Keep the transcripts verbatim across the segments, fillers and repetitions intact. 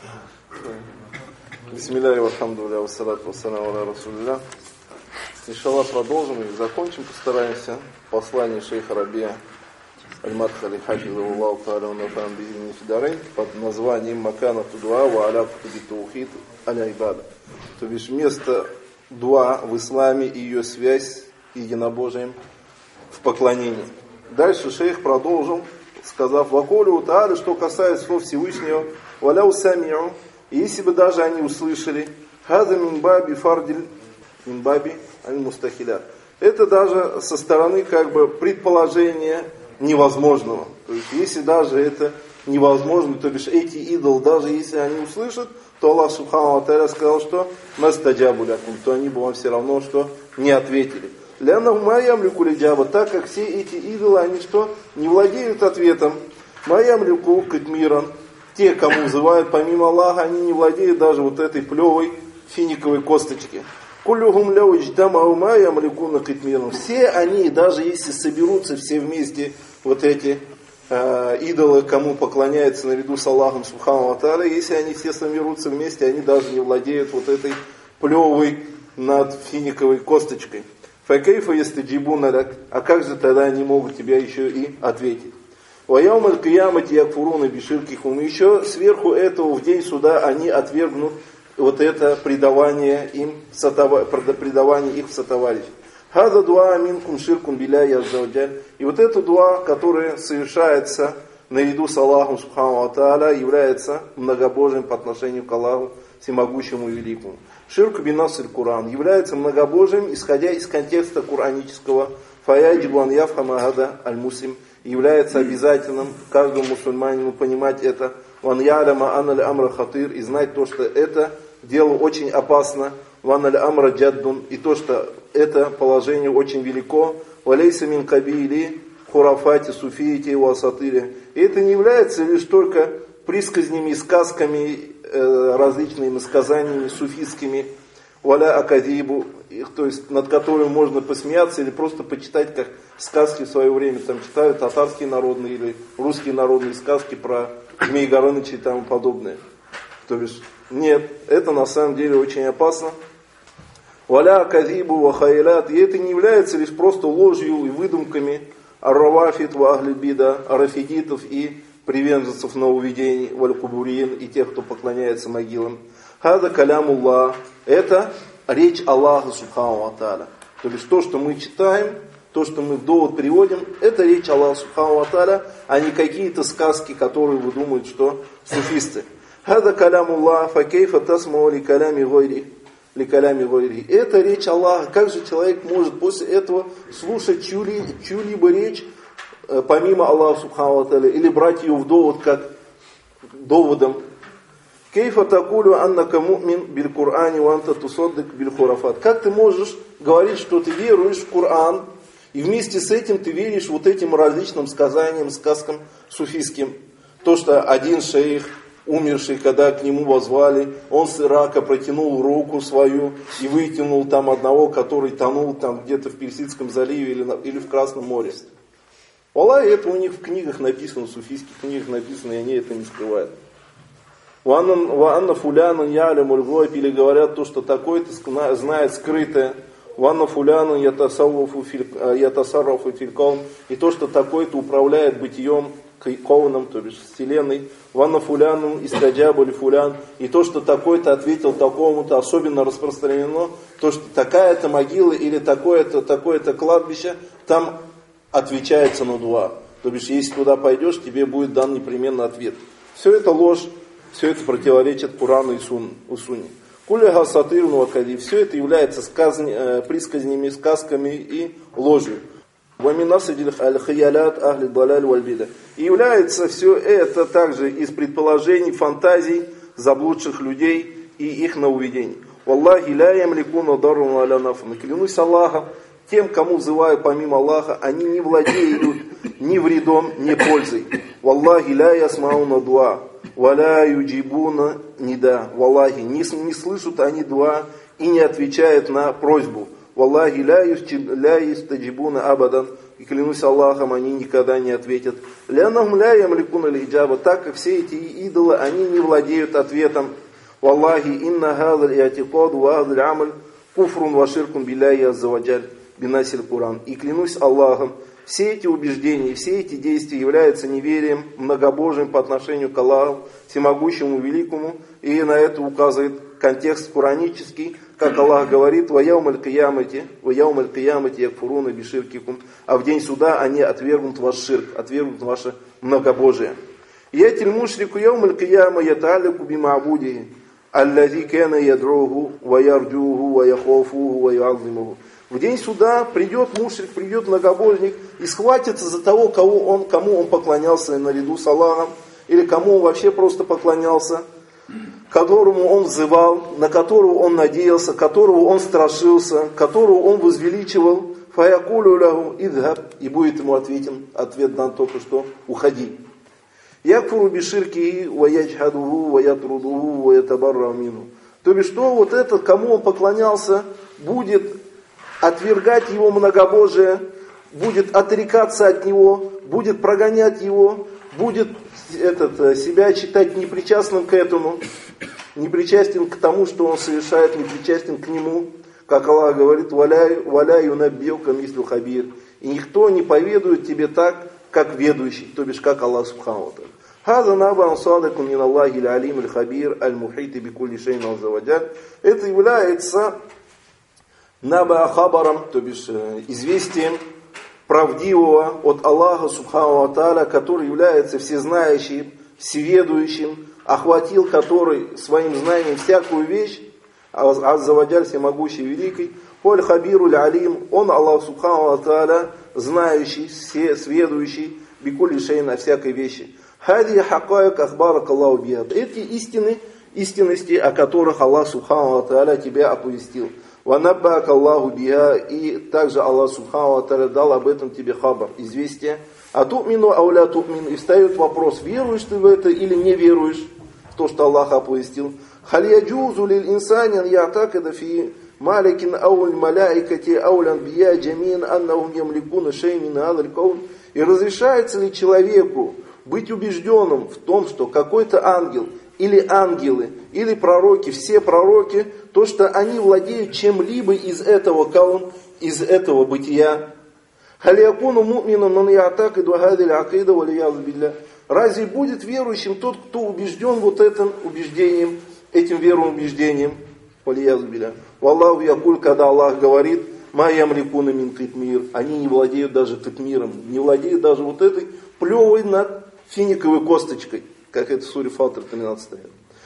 Бисмилляхи вальхамдулиллахи вассалату вассаламу аля расулилля. Иншаллах, продолжим и закончим, постараемся. Послание шейха Рабия Аль-Мадхали хафизахуллаху тааля ва нафа'ана биhi фи дарейн под названием Маканату дуа ва аля кутуби таухид аля ибада. То бишь место дуа в исламе и ее связь с единобожием в поклонении. Дальше шейх продолжил, сказав: «Ваколю тааля», что касается слов Всевышнего, «Валяу сами'у», если бы даже они услышали, «Хаза минбаби фардиль минбаби аль-мустахилят». Это даже со стороны как бы предположения невозможного. То есть, если даже это невозможно, то бишь эти идолы, даже если они услышат, то Аллах Субхану ва Тааля сказал, что «Мастаджабу лякум», то они бы вам все равно что не ответили. «Лянаху маям люку лиджаба», так как все эти идолы, они что? Не владеют ответом. «Маям люку катмиран», те, кому вызывают помимо Аллаха, они не владеют даже вот этой плевой финиковой косточки. «Кулюхум ляу идждамау маям люку катмиран». Все они, даже если соберутся все вместе, вот эти э, идолы, кому поклоняются наряду с Аллахом Субхану ва Тааля, если они все соберутся вместе, они даже не владеют вот этой плевой над финиковой косточкой. «Факейфа ястаджибуна лак», а как же тогда они могут тебя еще и ответить? «Ваяум аль-киямати якфуруна биширкихум». Еще сверху этого в день суда они отвергнут вот это предавание им, предавание их в сотоварищ. «Хаза дуа минкум ширкум билляхи аззаваджаль». И вот это дуа, которое совершается наряду с Аллахом Субхану ва Тааля, является многобожием по отношению к Аллаху Всемогущему и Великому. Ширк бинаср Куран является многобожием, исходя из контекста куранического. Фаяджибу ан яфхама гада аль-муслим, является обязательным каждому мусульманину понимать это. Ван я'ляма ан аль-амра хатир, и знать то, что это дело очень опасно. Ван аль-амра джаддун, и то, что это положение очень велико. Валейса мин кабили хурафати суфиити ва сатири. И это не является лишь только присказнями и сказками, различными сказаниями суфистскими, валя акадибу, то есть над которым можно посмеяться или просто почитать, как сказки в свое время там читают татарские народные или русские народные сказки про Змей Горыныча и тому подобное. То есть нет, это на самом деле очень опасно. Валя акадибу ва хайлят, и это не является лишь просто ложью и выдумками ар-равафид ва ахли бида, арафидитов и приверженцев нововведений, валь-кубуриин, и тех, кто поклоняется могилам. Хада калямуллах, это речь Аллаха Субхану ва Тааля. То есть то, что мы читаем, то, что мы в довод приводим, это речь Аллаха Субхану ва Тааля, а не какие-то сказки, которые выдумывают, что суфисты. Хада калямуллах, факейфа тасмау ли калями гойри, ли калями гойри. Это речь Аллаха. Как же человек может после этого слушать чью-либо речь, помимо Аллаха Субхану ва Тааля, или брать ее в довод как доводом? Кейфа такулю аннака му'мин биль Кур'ани ва анта тусаддик биль хурафат. Как ты можешь говорить, что ты веруешь в Коран, и вместе с этим ты веришь вот этим различным сказаниям, сказкам суфийским? То, что один шейх, умерший, когда к нему возвали, он с Ирака протянул руку свою и вытянул там одного, который тонул там где-то в Персидском заливе или, или в Красном море. Аллах, это у них в книгах написано, в суфийских книгах написано, и они это не скрывают. Ванна фулянан ялямуль гойб, или говорят то, что такой-то знает скрытое. Ванна фулянан ятасаррафу филькаун, и то, что такой-то управляет бытием кауном, то есть вселенной. Ванна фулянан истаджабу ли фулян, и то, что такой-то ответил такому-то, особенно распространено, то, что такая-то могила или такое-то, такое-то кладбище, там отвечается на дуа. То есть, если туда пойдешь, тебе будет дан непременно ответ. Все это ложь, все это противоречит Курану и Сунне. Куляга сатирну акади, все это является сказань, э, присказнями, сказками и ложью. Ваминасадилх аль-хаялят ахли балаль вальбида. И является все это также из предположений, фантазий заблудших людей и их нововведений. Валлахи ля ямликуна даррун аля нафна. Клянусь Аллахом, тем, кому взываю помимо Аллаха, они не владеют ни вредом, ни пользой. Валлахи ля ясмауна дуа, валя юджибуна нида. Валлахи, не, не слышат они дуа и не отвечают на просьбу. Валлахи ля юстаджибуна абадан, и клянусь Аллахом, они никогда не ответят. Лянахум ля ямликуна лиджаба, так как все эти идолы, они не владеют ответом. Валлахи инна хазаль иатикад ва хазаль амаль куфрун ва ширкун билляхи азза ва джаль бинасиль Куран. И клянусь Аллахом, все эти убеждения, все эти действия являются неверием, многобожием по отношению к Аллаху, всемогущему, великому, и на это указывает контекст куранический, как Аллах говорит: «Ва яумаль киямати, ва яумаль киямати якфуруна биширкикум», а в день суда они отвергнут ваш ширк, отвергнут ваше многобожие. «Ятиль мушрику яумаль кияма яталику бима'будихи, аллази кана ядруху, ва ярджуху, ва яхофуху, ва ю'аззимуху». В день суда придет мушрик, придет многобожник и схватится за того, кого он, кому он поклонялся наряду с Аллахом, или кому он вообще просто поклонялся, которому он взывал, на которого он надеялся, которого он страшился, которого он возвеличивал. Фаякулю лаху идхаб, и будет ему ответен, ответ дан только что: уходи. Якфуру биширки ва яджхадуху ва ятрудуху ва ятабарра минху. То бишь, что вот этот, кому он поклонялся, будет отвергать его многобожие, будет отрекаться от него, будет прогонять его, будет этот, себя считать непричастным к этому, непричастен к тому, что он совершает, непричастен к нему. Как Аллах говорит: «Валя юнаббиука мислю хабир». И никто не поведует тебе так, как ведущий, то бишь как Аллах субхану ва тааля. «Хаза набан садакун мин Аллахи аль-алим аль-хабир аль-мухити бикулли шейн азза ва джаль». Это является наба хабаром, то бишь известием правдивого от Аллаха субхану ва тааля, который является всезнающим, всеведущим, охватил который своим знанием всякую вещь, азза ва джаль, всемогущий, великий. Оль хабиру алим, он Аллах субхану ва тааля, знающий, сведущий, бикулли шейн, о всякой вещи. Хади хакаик ахбарак Аллаху биха. Эти истины, истинности, о которых Аллах субхану ва тааля тебя оповестил. Ванаббаак Аллаху биха, и также Аллах субхану ва тааля дал об этом тебе хабар, известие. А ту'мину ауля ту'мин, и встает вопрос: веруешь ты в это или не веруешь в то, что Аллах оповестил. Халь яджузу лиль инсанин я'такида фи маликин ауль маляикати ауль анбия джамин аннахум ямликуна шей мин хазаль каун. И разрешается ли человеку быть убежденным в том, что какой-то ангел или ангелы, или пророки, все пророки, то, что они владеют чем-либо из этого каун, из этого бытия. Разве будет верующим тот, кто убежден вот этим убеждением, этим верным убеждением? Валлаху якуль, когда Аллах говорит: ма ямликуна мин китмир, они не владеют даже китмиром, не владеют даже вот этой плевой над финиковой косточкой, как это в суре Фатр тринадцатая.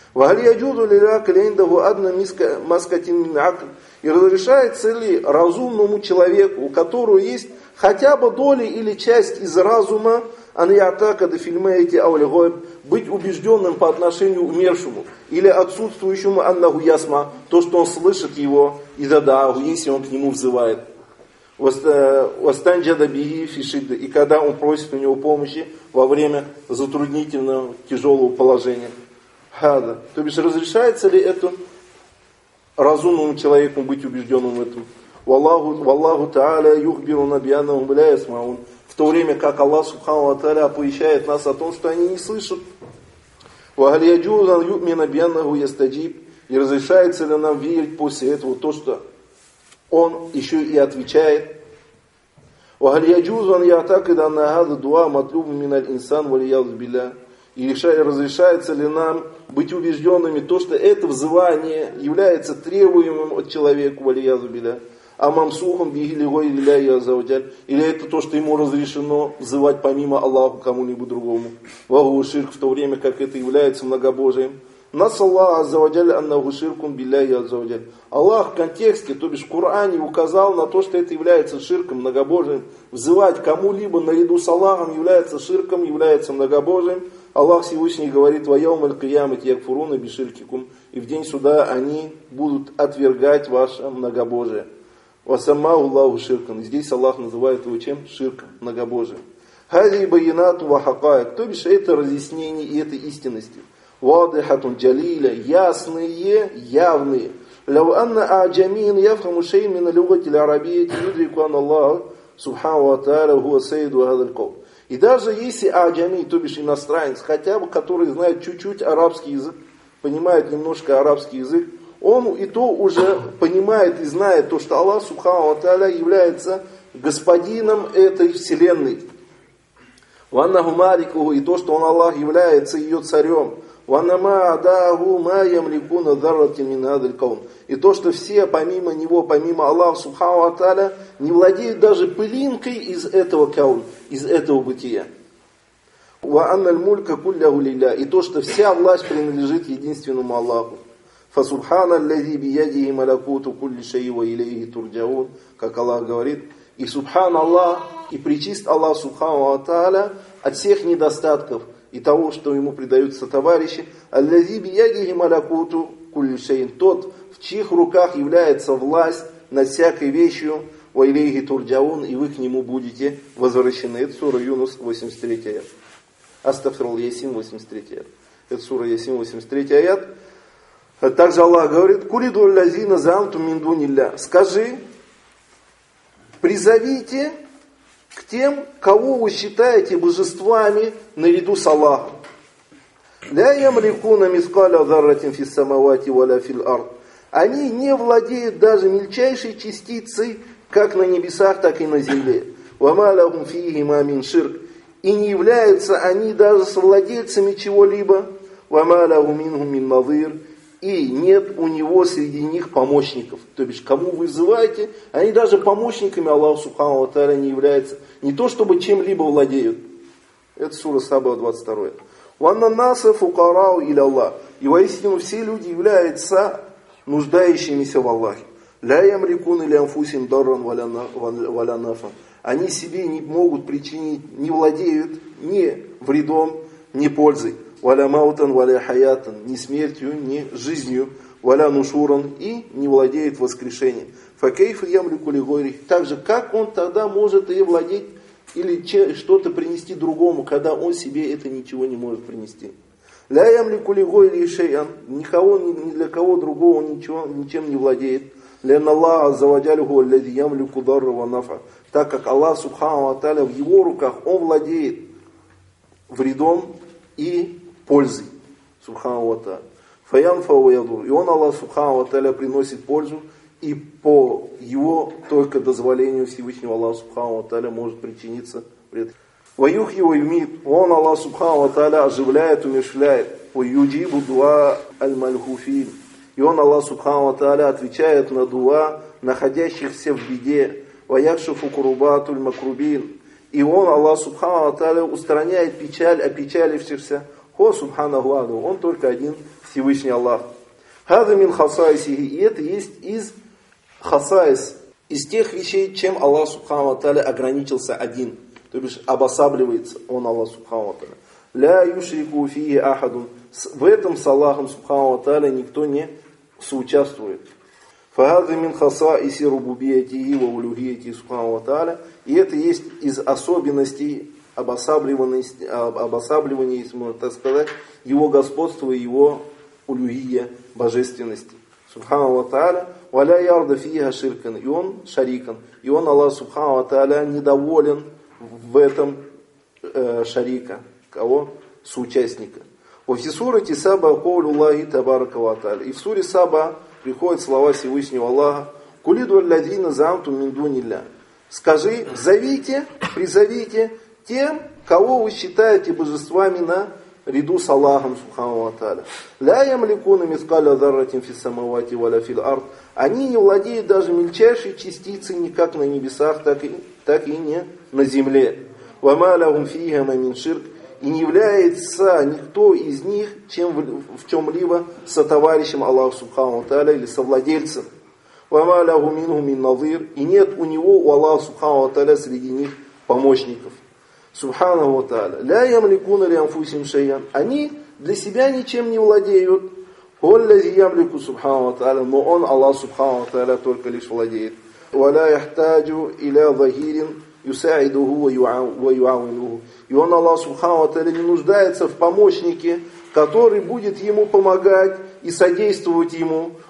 И разрешается ли разумному человеку, у которого есть хотя бы доля или часть из разума, быть убежденным по отношению к умершему или отсутствующему аннаху ясма, то, что он слышит его, и дадаху, если он к нему взывает. И когда он просит у него помощи во время затруднительного, тяжелого положения. Хада. То бишь, разрешается ли это разумному человеку быть убежденным в этом? Валлаху та'аля юхбиру набиянахум ля ясмаун. В то время как Аллах субхану ва тааля оповещает нас о том, что они не слышат. Вагаль яджузан ю'мина бияннаху ястаджиб. И разрешается ли нам верить после этого то, что он еще и отвечает. Вагаль яджузан я'такида анна хаза дуа матлубу миналь инсан валиязу билля. И разрешается ли нам быть убежденными то, что это взывание является требуемым от человека, валиязу билля. А мамсухом бигилигой илляхи азза ва джаль. Или это то, что ему разрешено взывать помимо Аллаха кому-либо другому. Вагу ширк, в то время как это является многобожием. Нас Аллах азза ва джаль аннаху ширкун билляхи азза ва джаль. Аллах в контексте, то бишь в Коране, указал на то, что это является ширком, многобожием. Взывать кому-либо наряду с Аллахом является ширком, является многобожием. Аллах Всевышний говорит: «Ва яумаль киямати якфуруна биширкикум». И в день суда они будут отвергать ваше многобожие. Васаммаху Аллаху ширкан. Здесь Аллах называет его чем? Ширком, многобожием. Хади баянату ва хакаик. То бишь это разъяснение и это истинности. Вадихатун джалиля. Ясные, явные. Лав анна а'джамин яфхаму шей мин лугати аль-арабийяти юдрику анна Аллах Субхану ва тааля хуа сайиду хадаль каум. И даже если аджами, то бишь иностранец, хотя бы который знает чуть-чуть арабский язык, понимает немножко арабский язык, он и то уже понимает и знает то, что Аллах Субхану ва тааля является господином этой вселенной. Ваннаху маликуху, и то, что он, Аллах, является ее царем. Ваннама адаху ма ямликуна дарратин мин хадаль каун. И то, что все помимо него, помимо Аллаха Субхану ва тааля, не владеют даже пылинкой из этого каун, из этого бытия. Ва анналь мулька кулляху лилля. И то, что вся власть принадлежит единственному Аллаху. Фасубхана аллази биядихи малакуту кулли шайи ва илейхи турджаун. Как Аллах говорит. И субхан Аллах, и причист Аллах Субхану ва тааля от всех недостатков и того, что ему предаются товарищи. Аллази биядихи малакуту кулли шайин. Тот, в чьих руках является власть над всякой вещью, ва илейхи турджаун, и вы к нему будете возвращены. Это сура Юнус, восемьдесят третий аят. Астагфируллах, Ясин, восемьдесят третий аят. Это сура Ясин, восемьдесят третий аят. Также Аллах говорит: «Кулиду аллазина заамту мин дунилля». Скажи, призовите к тем, кого вы считаете божествами наряду с Аллахом. «Ля ямликуна мискаля зарратин фис самавати валя фил ард». Они не владеют даже мельчайшей частицей, как на небесах, так и на земле. «Вама лахум фихима мин ширк». И не являются они даже совладельцами чего-либо. «Вама лахум минхум мин назир». И нет у него среди них помощников. То бишь, кому вы вызываете, они даже помощниками Аллаха Субхану ва тааля не являются. Не то, чтобы чем-либо владеют. Это сура Саба, двадцать два. «Ванна наса фукарау иля Аллах». И воистину все люди являются нуждающимися в Аллахе. «Ля ямликун или анфусим дарран валя нафа». Они себе не могут причинить, не владеют ни вредом, ни пользой. «Валя маутан, валя хаятан», ни смертью, ни жизнью, «валя нушуран», и не владеет воскрешением. «Факейф ямлику лигойри». Так же, как он тогда может и владеть, или что-то принести другому, когда он себе это ничего не может принести. «Ля ямлику лигойри шей'ан», никого, ни для кого другого он ничего, ничем не владеет. «Лян Аллах аззаваджалюху аллади ямлику дарра ва нафа». Так как Аллах Субхану ва тааля в его руках, он владеет вредом и пользой. Субхану ва тааля. Фаянфа ва ядур. И он, Аллах Субхану ва тааля, приносит пользу, и по его только дозволению Всевышнего Аллаха Субхану ва тааля может причиниться вред. Ваюхи ва юмит. Он, Аллах Субхану ва тааля, оживляет, умерщвляет. Ваюджибу дуа аль-мальхуфин. И он, Аллах Субхану ва тааля, отвечает на дуа находящихся в беде. Ваякшифу курубатуль макрубин. И он, Аллах Субхану ва тааля, устраняет печаль опечалившихся. Хо Субханаху аду. Он только один, Всевышний Аллах. Хаза мин хасайсихи. И это есть из хасайс, из тех вещей, чем Аллах Субхану ва тааля ограничился один. То бишь обосабливается он, Аллах Субхану ва тааля. Ля юшрику фии ахадун. В этом с Аллахом Субхану ва тааля никто не соучаствует. Фахаза мин хасайси рубубиятихи ва улюхиятихи Субхану ва тааля. И это есть из особенностей обосабливания, если можно так сказать, его господства и его улюхия, божественности. Субхану ва тааля. Валя ярда фиха ширкан. И он шарикан. И он, Аллах Субхану ва тааля, недоволен в этом э, шарика. Кого? Соучастника. Во фисурати Саба каулю Аллахи табарака ва тааля. И в суре Саба приходят слова Всевышнего Аллаха. Кулиду алладина заамту мин дунилля. Скажи, зовите, призовите тем, кого вы считаете божествами на ряду с Аллахом Субхану ва тааля. Ля ямликуна мискаля зарратин фис самавати валя фил ард. Они не владеют даже мельчайшей частицей ни как на небесах, так и, так и не на земле. Вама лахум фихима мин ширк. И не является никто из них чем в, в чем-либо сотоварищем Аллаха Субхану ва тааля или совладельцем. Вама лаху минху мин назир. И нет у него, у Аллаха Субхану ва тааля, среди них помощников. Субхану ва тааля. Ля ямликуна ли анфусим шайян. Они для себя ничем не владеют. Холлази ямлику Субхану ва тааля. Но он, Аллах Субхану ва тааля, только лишь владеет. Валя яхтаджу иля захирин юсаидуху ва юауинуху. И он, Аллах Субхану ва тааля, не нуждается в помощнике, который будет ему помогать и содействовать ему.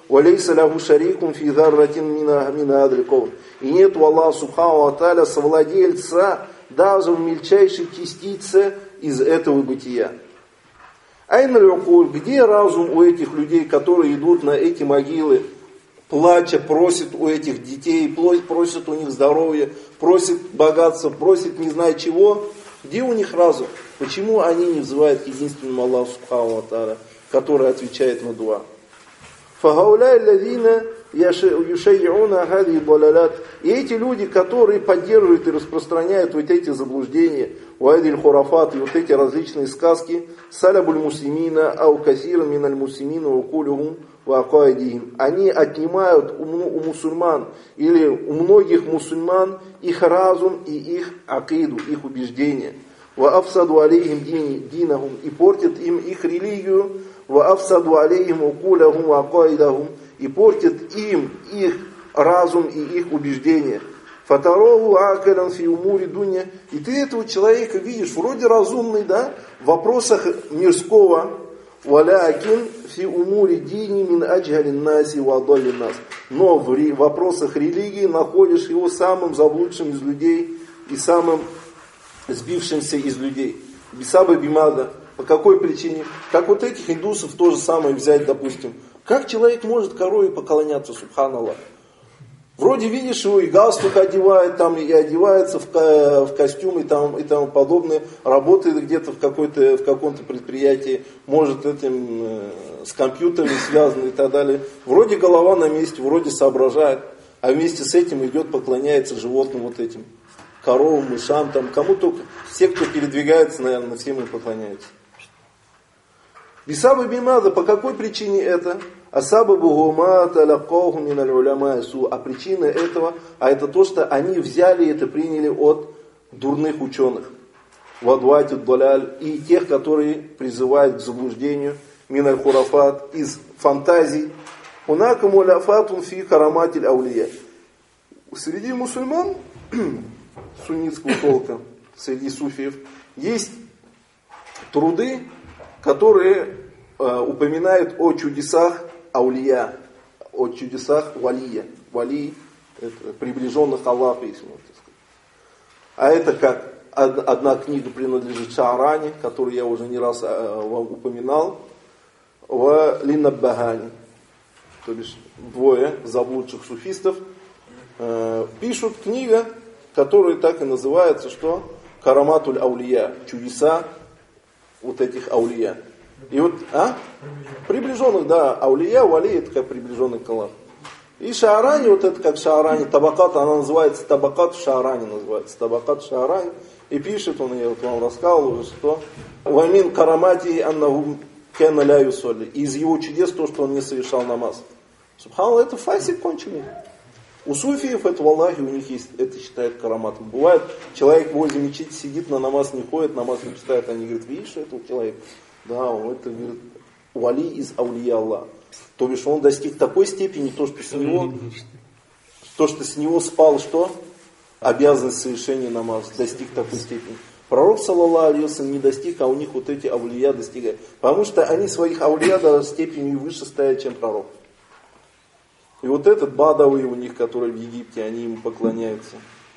وَلَيْسَ لَهُ شَرِيكٌ فِي ذَرَّةٍ مِنَ هَذَا الْكَوْنِ. И нет у Аллаха Субхану ва Тааля совладельца даже в мельчайшей частице из этого бытия. Айна л'укуль, где разум у этих людей, которые идут на эти могилы, плача, просят у этих детей, просят у них здоровья, просят богатства, просят не знаю чего. Где у них разум? Почему они не взывают к единственному Аллаху Субхану ва Тааля, который отвечает на дуа? فَهَوْلَاءِ الَّذِينَ يُشَيِّعُونَ هَذِهِ الضَّلَالَاتِ. И эти люди, которые поддерживают и распространяют вот эти заблуждения, وَهَذِهِ الْخُرَافَاتِ, и вот эти различные сказки, سَلَبُ الْمُسْلِمِينَ أَوْ كَثِيرًا مِنَ الْمُسْلِمِينَ وَعُقُولُهُمْ وَعَقَائِدِهِمْ. Они отнимают у мусульман или у многих мусульман их разум и их акиду, их убеждения. وَأَفْسَدُوا عَلَيْهِمْ دِينَهُمْ, и портят им их религию. وَأَفْسَدُوا عَلَيْهِمْ عُقُولَهُمْ وَعَقَائِدَهُمْ, и портят им их разум и их убеждения. فَتَرَوْهُ عَاقِلًا فِي أُمُورِ دُنْيَا. И ты этого человека видишь, вроде разумный, да, в вопросах мирского. وَلَكِنْ فِي أُمُورِ دِينِ مِنْ أَجْهَلِ النَّاسِ وَأَضَلِّ النَّاسِ. Но в вопросах религии находишь его самым заблудшим из людей и самым сбившимся из людей. Бисаба бимада. По какой причине? Как вот этих индусов то же самое взять, допустим. Как человек может корове поклоняться, субханаллах? Вроде видишь его и галстук одевает, там, и одевается в, в костюм и, там, и тому подобное, работает где-то в, какой-то, в каком-то предприятии, может этим э, с компьютерами связан и так далее. Вроде голова на месте, вроде соображает, а вместе с этим идет, поклоняется животным вот этим, коровам, мышам, там, кому только, все, кто передвигается, наверное, всем им поклоняются. Бисаба бимада, по какой причине это? Асаба бугума талакаху миналь уляма су. А причина этого, а это то, что они взяли это, приняли от дурных ученых. Вадвати даляль, и тех, которые призывают к заблуждению, миналь хурафат, из фантазий. Унака муляфатун фи караматиль аулия. Среди мусульман суннитского толка, среди суфиев, есть труды, которые э, упоминают о чудесах аулия, о чудесах валия. Вали – это приближенных Аллаха, если можно так сказать. А это как одна книга принадлежит Шаарани, которую я уже не раз э, вам упоминал, в Линнаббахани. То бишь двое заблудших суфистов э, пишут книга, которая так и называется, что Караматуль аулия, чудеса вот этих аулия. И вот, а? Приближенных, да, аулия, вали, это как приближенный к Аллаху. И Шаарани, вот это как Шаарани, табакат, она называется, табакат Шаарани называется, табакат Шаарани. И пишет он, я вот вам рассказывал уже, что вамин карамати аннаху кена ля юсолли. Из его чудес то, что он не совершал намаз. Субханаллах, это фасик конченый. У суфиев это в Аллахе, у них есть, это считают караматом. Бывает, человек возле мечети сидит, на намаз не ходит, намаз не читает, они говорят, видишь, что это у человека? Да, он это, говорит, вали из аулия Аллах. То бишь он достиг такой степени, то, что с него, то, что с него спал, что? Обязанность совершения намаза, достиг такой степени. Пророк, саллаллаху алейхи ва саллям, не достиг, а у них вот эти аулия достигают. Потому что они своих аулия даже степенью выше ставят, чем пророк. И вот этот бадавый у них, который в Египте, они ему поклоняются.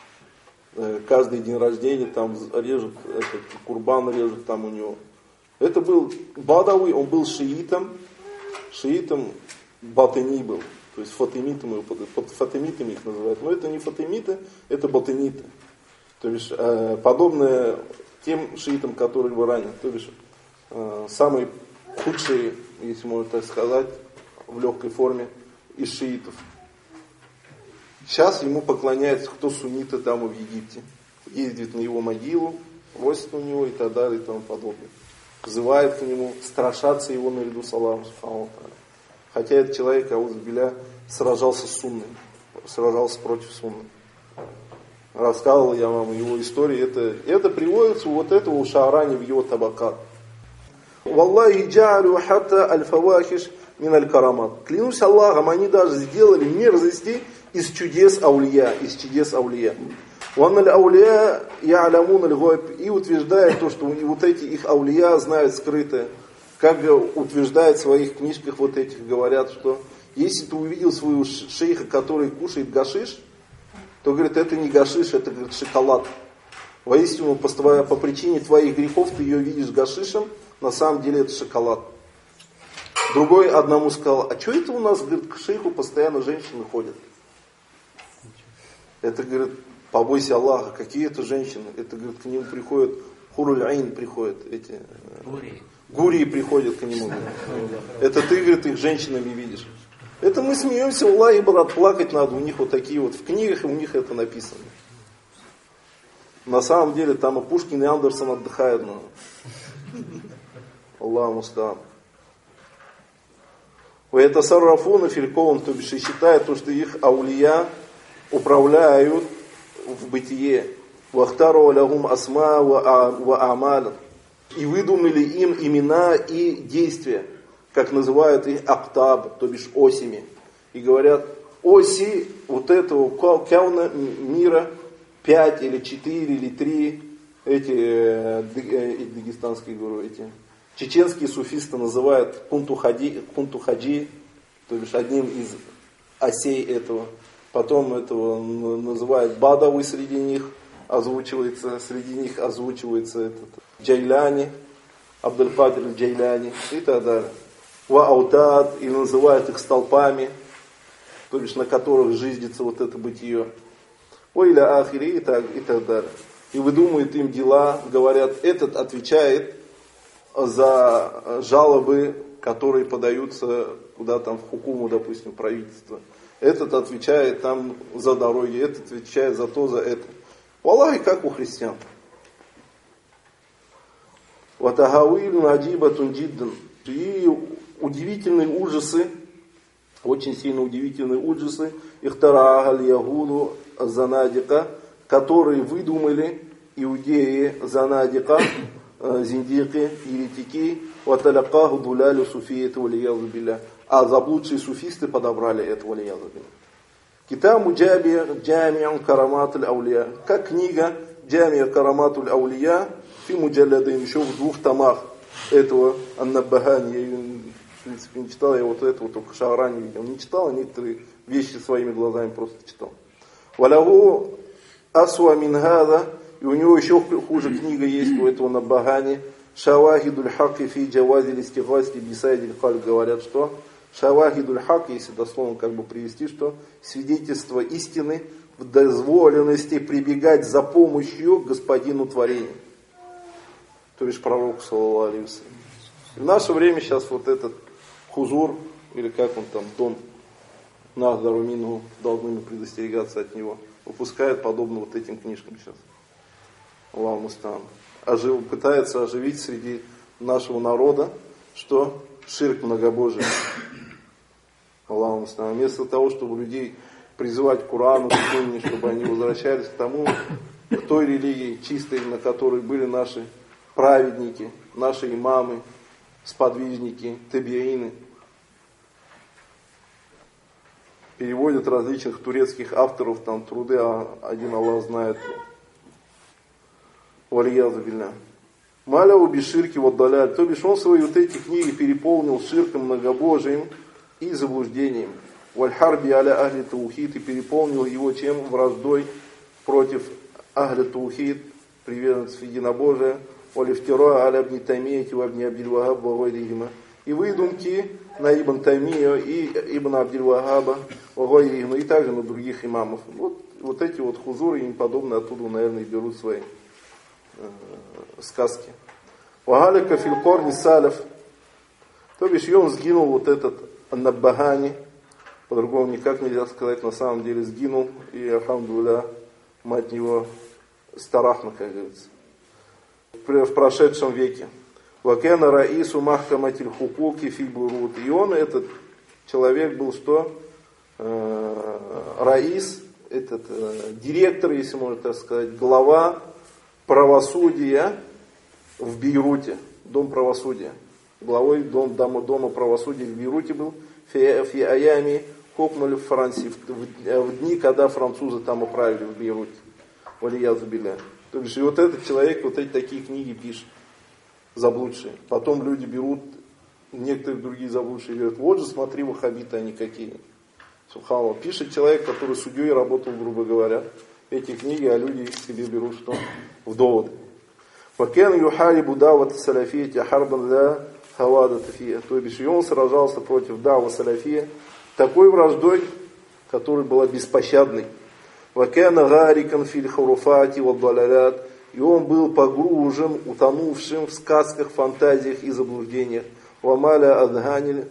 Каждый день рождения там режут, этот, курбан режут там у него. Это был бадавый, он был шиитом, шиитом батыни был. То есть фатимитами, фатимитами их называют. Но это не фатимиты, это батыниты. То есть подобное тем шиитам, которые в Иране. То есть самые худшие, если можно так сказать, в легкой форме, из шиитов. Сейчас ему поклоняются кто сунниты там в Египте. Ездит на его могилу, просит у него и так далее и тому подобное. Взывает к нему, страшатся его наряду с Аллахом. Хотя этот человек, аузубилля, сражался с сунной. Сражался против сунны. Рассказывал я вам его историю. Это, это приводится у вот этого у Шаарани в его табакат. Валлахи джа'алю хатта аль-фавахиш мин аль-карамат. Клянусь Аллахом, они даже сделали мерзости из чудес аулия, из чудес аулия. Ван аль-аулия я'алямун аль-гойб. И утверждает то, что вот эти их аулия знают скрытое. Как утверждает в своих книжках вот этих, говорят, что если ты увидел своего шейха, который кушает гашиш, то, говорит, это не гашиш, это, говорит, шоколад. Воистину, по, по причине твоих грехов ты ее видишь гашишем, на самом деле это шоколад. Другой одному сказал, а что это у нас, говорит, к шейху постоянно женщины ходят? Это, говорит, побойся Аллаха, какие это женщины? Это, говорит, к нему приходят, хуруль айн приходят, эти гурии, гурии приходят к нему. Это ты, говорит, их женщинами видишь. Это мы смеемся, Аллах, и брат, плакать надо, у них вот такие вот, в книгах у них это написано. На самом деле там и Пушкин, и Андерсон отдыхают. Но... Аллах мустаан. Это саррафуна филькован, то бишь и считают, то, что их аулия управляют в бытие. Вахтару алягум асма ва амаля. И выдумали им имена и действия, как называют их актаб, то бишь осями. И говорят, оси вот этого кауна мира пять или четыре или три, эти э, дагестанские, говорю, эти чеченские суфисты называют кунту-хаджи, кунту-хаджи, то бишь одним из осей этого. Потом этого называют бадавы, среди них озвучивается, среди них озвучивается этот Джайляни, Абдуль-Кадир Джайляни и так далее. Ва-аутад, и называют их столпами, то бишь на которых жизнится вот это бытие. Ой, ля ахири, и так, и так далее. И выдумывают им дела, говорят, этот отвечает за жалобы, которые подаются куда там в хукуму, допустим, правительство. Этот отвечает там за дороги, этот отвечает за то, за это. Валлахи, как у христиан. Ватагауилю аджибатун джиддан. И удивительные ужасы, очень сильно удивительные ужасы, ихтараагаль ягуду занадика, которые выдумали иудеи занадика, зиндики, еретики, ваталякаху дулялю суфиету валиязу билля. А заблудшие суфисты подобрали это валиязу билля. Китабу джамия джамиан караматуль аулия. Как книга джамия караматуль аулия, фи муджалладин, еще в двух томах этого Ан-Наббахани. Я, в принципе, не читал, я вот этого только Шаарани видел. Не читал, а некоторые вещи своими глазами просто читал. Валягу асуа мингада, и у него еще хуже книга есть у этого Наббахани. Шавахидуль хаки фи джавази листихаски бисайдиль халь. Говорят, что шавахидуль хак, если дословно как бы привести, что свидетельство истины в дозволенности прибегать за помощью к господину творения. То бишь пророку, саллаллаху алейхи ва саллям. В наше время сейчас вот этот хузур, или как он там, дом Нахдару Мингу, должны предостерегаться от него. Выпускает подобно вот этим книжкам сейчас. Аллаху мустаан. Ожив, пытается оживить среди нашего народа, что ширк многобожие. Аллаху мустаан. Вместо того, чтобы людей призывать к Корану, чтобы они возвращались к тому, к той религии чистой, на которой были наши праведники, наши имамы, сподвижники, табиины. Переводят различных турецких авторов, там труды, а один Аллах знает. Валиязу билля. Маля уби ширки ваддаляль. То бишь он свои вот эти книги переполнил ширком, многобожием и заблуждением. Вальхарби аля ахли таухид, и переполнил его чем? Враждой против ахли таухид, приверженцев единобожия. Валифтира аля ибн Таймия ва ибн Абдиль Вахаб ва гайрихима. И выдумки на Ибн Таймию и Ибн Абдиль Вахаба ва гайрихима, и также на других имамов. Вот, вот эти вот хузуры и им подобные оттуда, наверное, берут свои э, сказки. Вагалика филкорни салев. То бишь, и он сгинул вот этот Наббахани. По-другому никак нельзя сказать, на самом деле сгинул. И, алхамдулилля, мать него старахна, как говорится. В прошедшем веке. Вакена раису махкаматиль хукуки фи бурут. И он, этот человек, был что? Э, раис, этот э, директор, если можно так сказать, глава правосудия в Бейруте. Дом правосудия. Главой дом, дома, дома правосудия в Бейруте был. Фи, фи аями хокнули в Франции. В, в, в дни, когда французы там управили в Бейруте. Валиязу билля. То есть, и вот этот человек вот эти такие книги пишет, заблудшие. Потом люди берут некоторые другие заблудшие говорят, вот же смотри, ваххабиты они какие. Субханаллах. Пишет человек, который судьей работал, грубо говоря, эти книги, а люди их себе берут что? В доводы. وَكَانَ يُحَارِبُ دَعْوَةَ السَّلَفِيَّةِ حَرْبًا لَا هَوَادَةَ فِيهَا. То бишь, и он сражался против дa'ва салафия такой враждой, которая была беспощадной. وَكَانَ غَارِكًا فِي الْخُرُفَاتِ وَالضَّلَالَاتِ. И он был погружен, утонувшим в сказках, фантазиях и заблуждениях. وَمَالَ أَذْهَانِ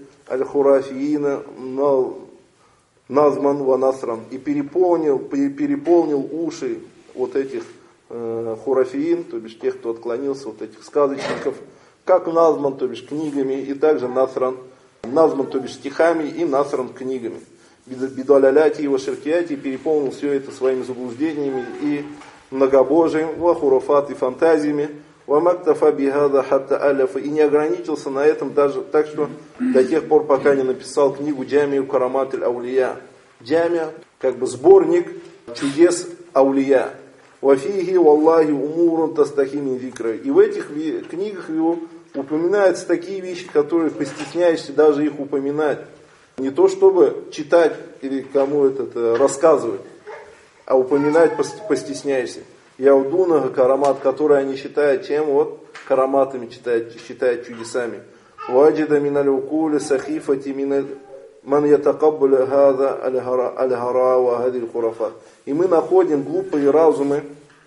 الْخُرَافِيِّينَ назман ва насран, и переполнил, переполнил уши вот этих э, хурафиин, то бишь тех, кто отклонился, вот этих сказочников, как назман, то бишь книгами, и также насран, назман, то бишь стихами, и насран книгами. Бидуаляляти и ваширкияти, переполнил все это своими заблуждениями и многобожием, ва хурафат и фантазиями, ва мактафа бихада хатта аляфа, и не ограничился на этом даже так, что до тех пор, пока не написал книгу Джамию Карамат аль-Аулия. Джамия, как бы сборник чудес аулия. Вафихи валлахи умурун тастахими викра. И в этих книгах его упоминаются такие вещи, которые постесняешься даже их упоминать. Не то чтобы читать или кому это рассказывать, а упоминать постесняешься. Яудуна карамат, которые они считают чем? Вот караматами считают, считают чудесами. Ваджида миналь укули сахифати миналь ман ятакаббаля хаза аль-хара ва хадиль хурафат. И мы находим глупые разумы,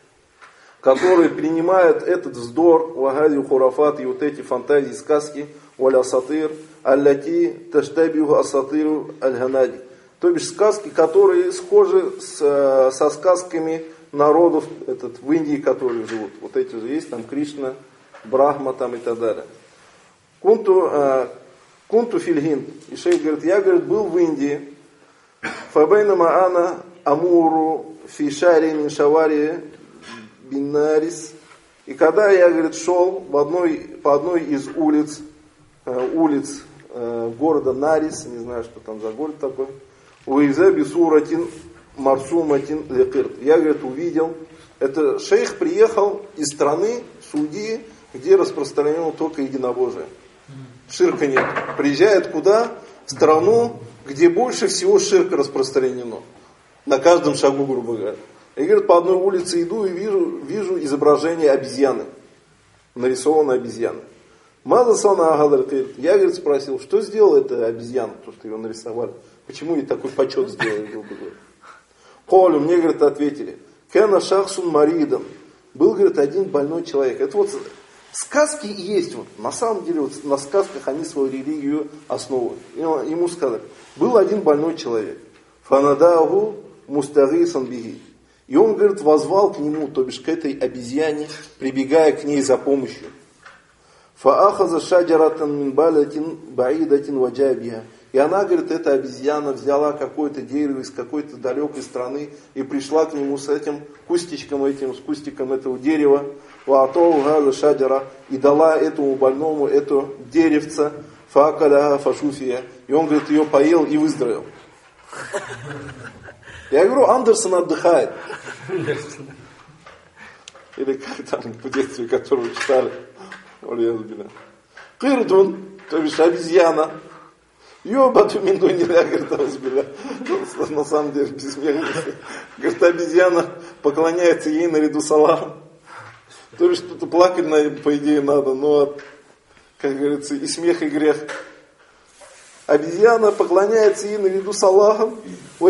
которые принимают этот вздор, ва хадиль хурафат, и вот эти фантазии, сказки, валя сатир, аллати таштабиху асатиру аль-ханади. То бишь сказки, которые схожи с, со сказками народов этот, в Индии, которые живут. Вот эти же есть, там Кришна, Брахма там и так далее. Кунту, э, кунту фильгин. И шейх говорит, я, говорит, был в Индии. Фабайна маана амуру фишари мин шавари бинарис. И когда я, говорит, шел в одной, по одной из улиц, э, улиц э, города Нарис, не знаю, что там за город такой, уиза бисуратин марсуматин лекирт. Я, говорит, увидел, это шейх приехал из страны Судии, где распространено только единобожие. Ширка нет. Приезжает куда? В страну, где больше всего ширка распространено. На каждом шагу, грубо говоря. Я, говорит, по одной улице иду и вижу, вижу изображение обезьяны. Нарисованная обезьяна. Мазасана агадаркир. Я, говорит, спросил, что сделала эта обезьяна, то, что ее нарисовали? Почему ей такой почет сделали, грубо говоря? Колю, мне, говорит, ответили. Кена шахсун маридан. Был, говорит, один больной человек. Это вот сказки есть. Вот, на самом деле, вот, на сказках они свою религию основывают. Ему сказали, был один больной человек. Фанадаху мустагисан биги. И он, говорит, возвал к нему, то бишь к этой обезьяне, прибегая к ней за помощью. Фаахаза шаджаратан мин балатин баидатин ваджабиха. И она, говорит, эта обезьяна взяла какое-то дерево из какой-то далекой страны и пришла к нему с этим кустичком, этим, с кустиком этого дерева, и дала этому больному это деревце, факаля фашуфия. И он, говорит, ее поел и выздоровел. Я говорю, Андерсон отдыхает. Или как там в детстве, которую читали. Кырдун, то бишь обезьяна. Ёбату минду не ля, говорит, разбила. На самом деле, без смеха. Говорит, обезьяна поклоняется ей наряду с Аллахом. То есть, что-то плакать, по идее, надо, но, как говорится, и смех, и грех. Обезьяна поклоняется ей наряду с Аллахом. И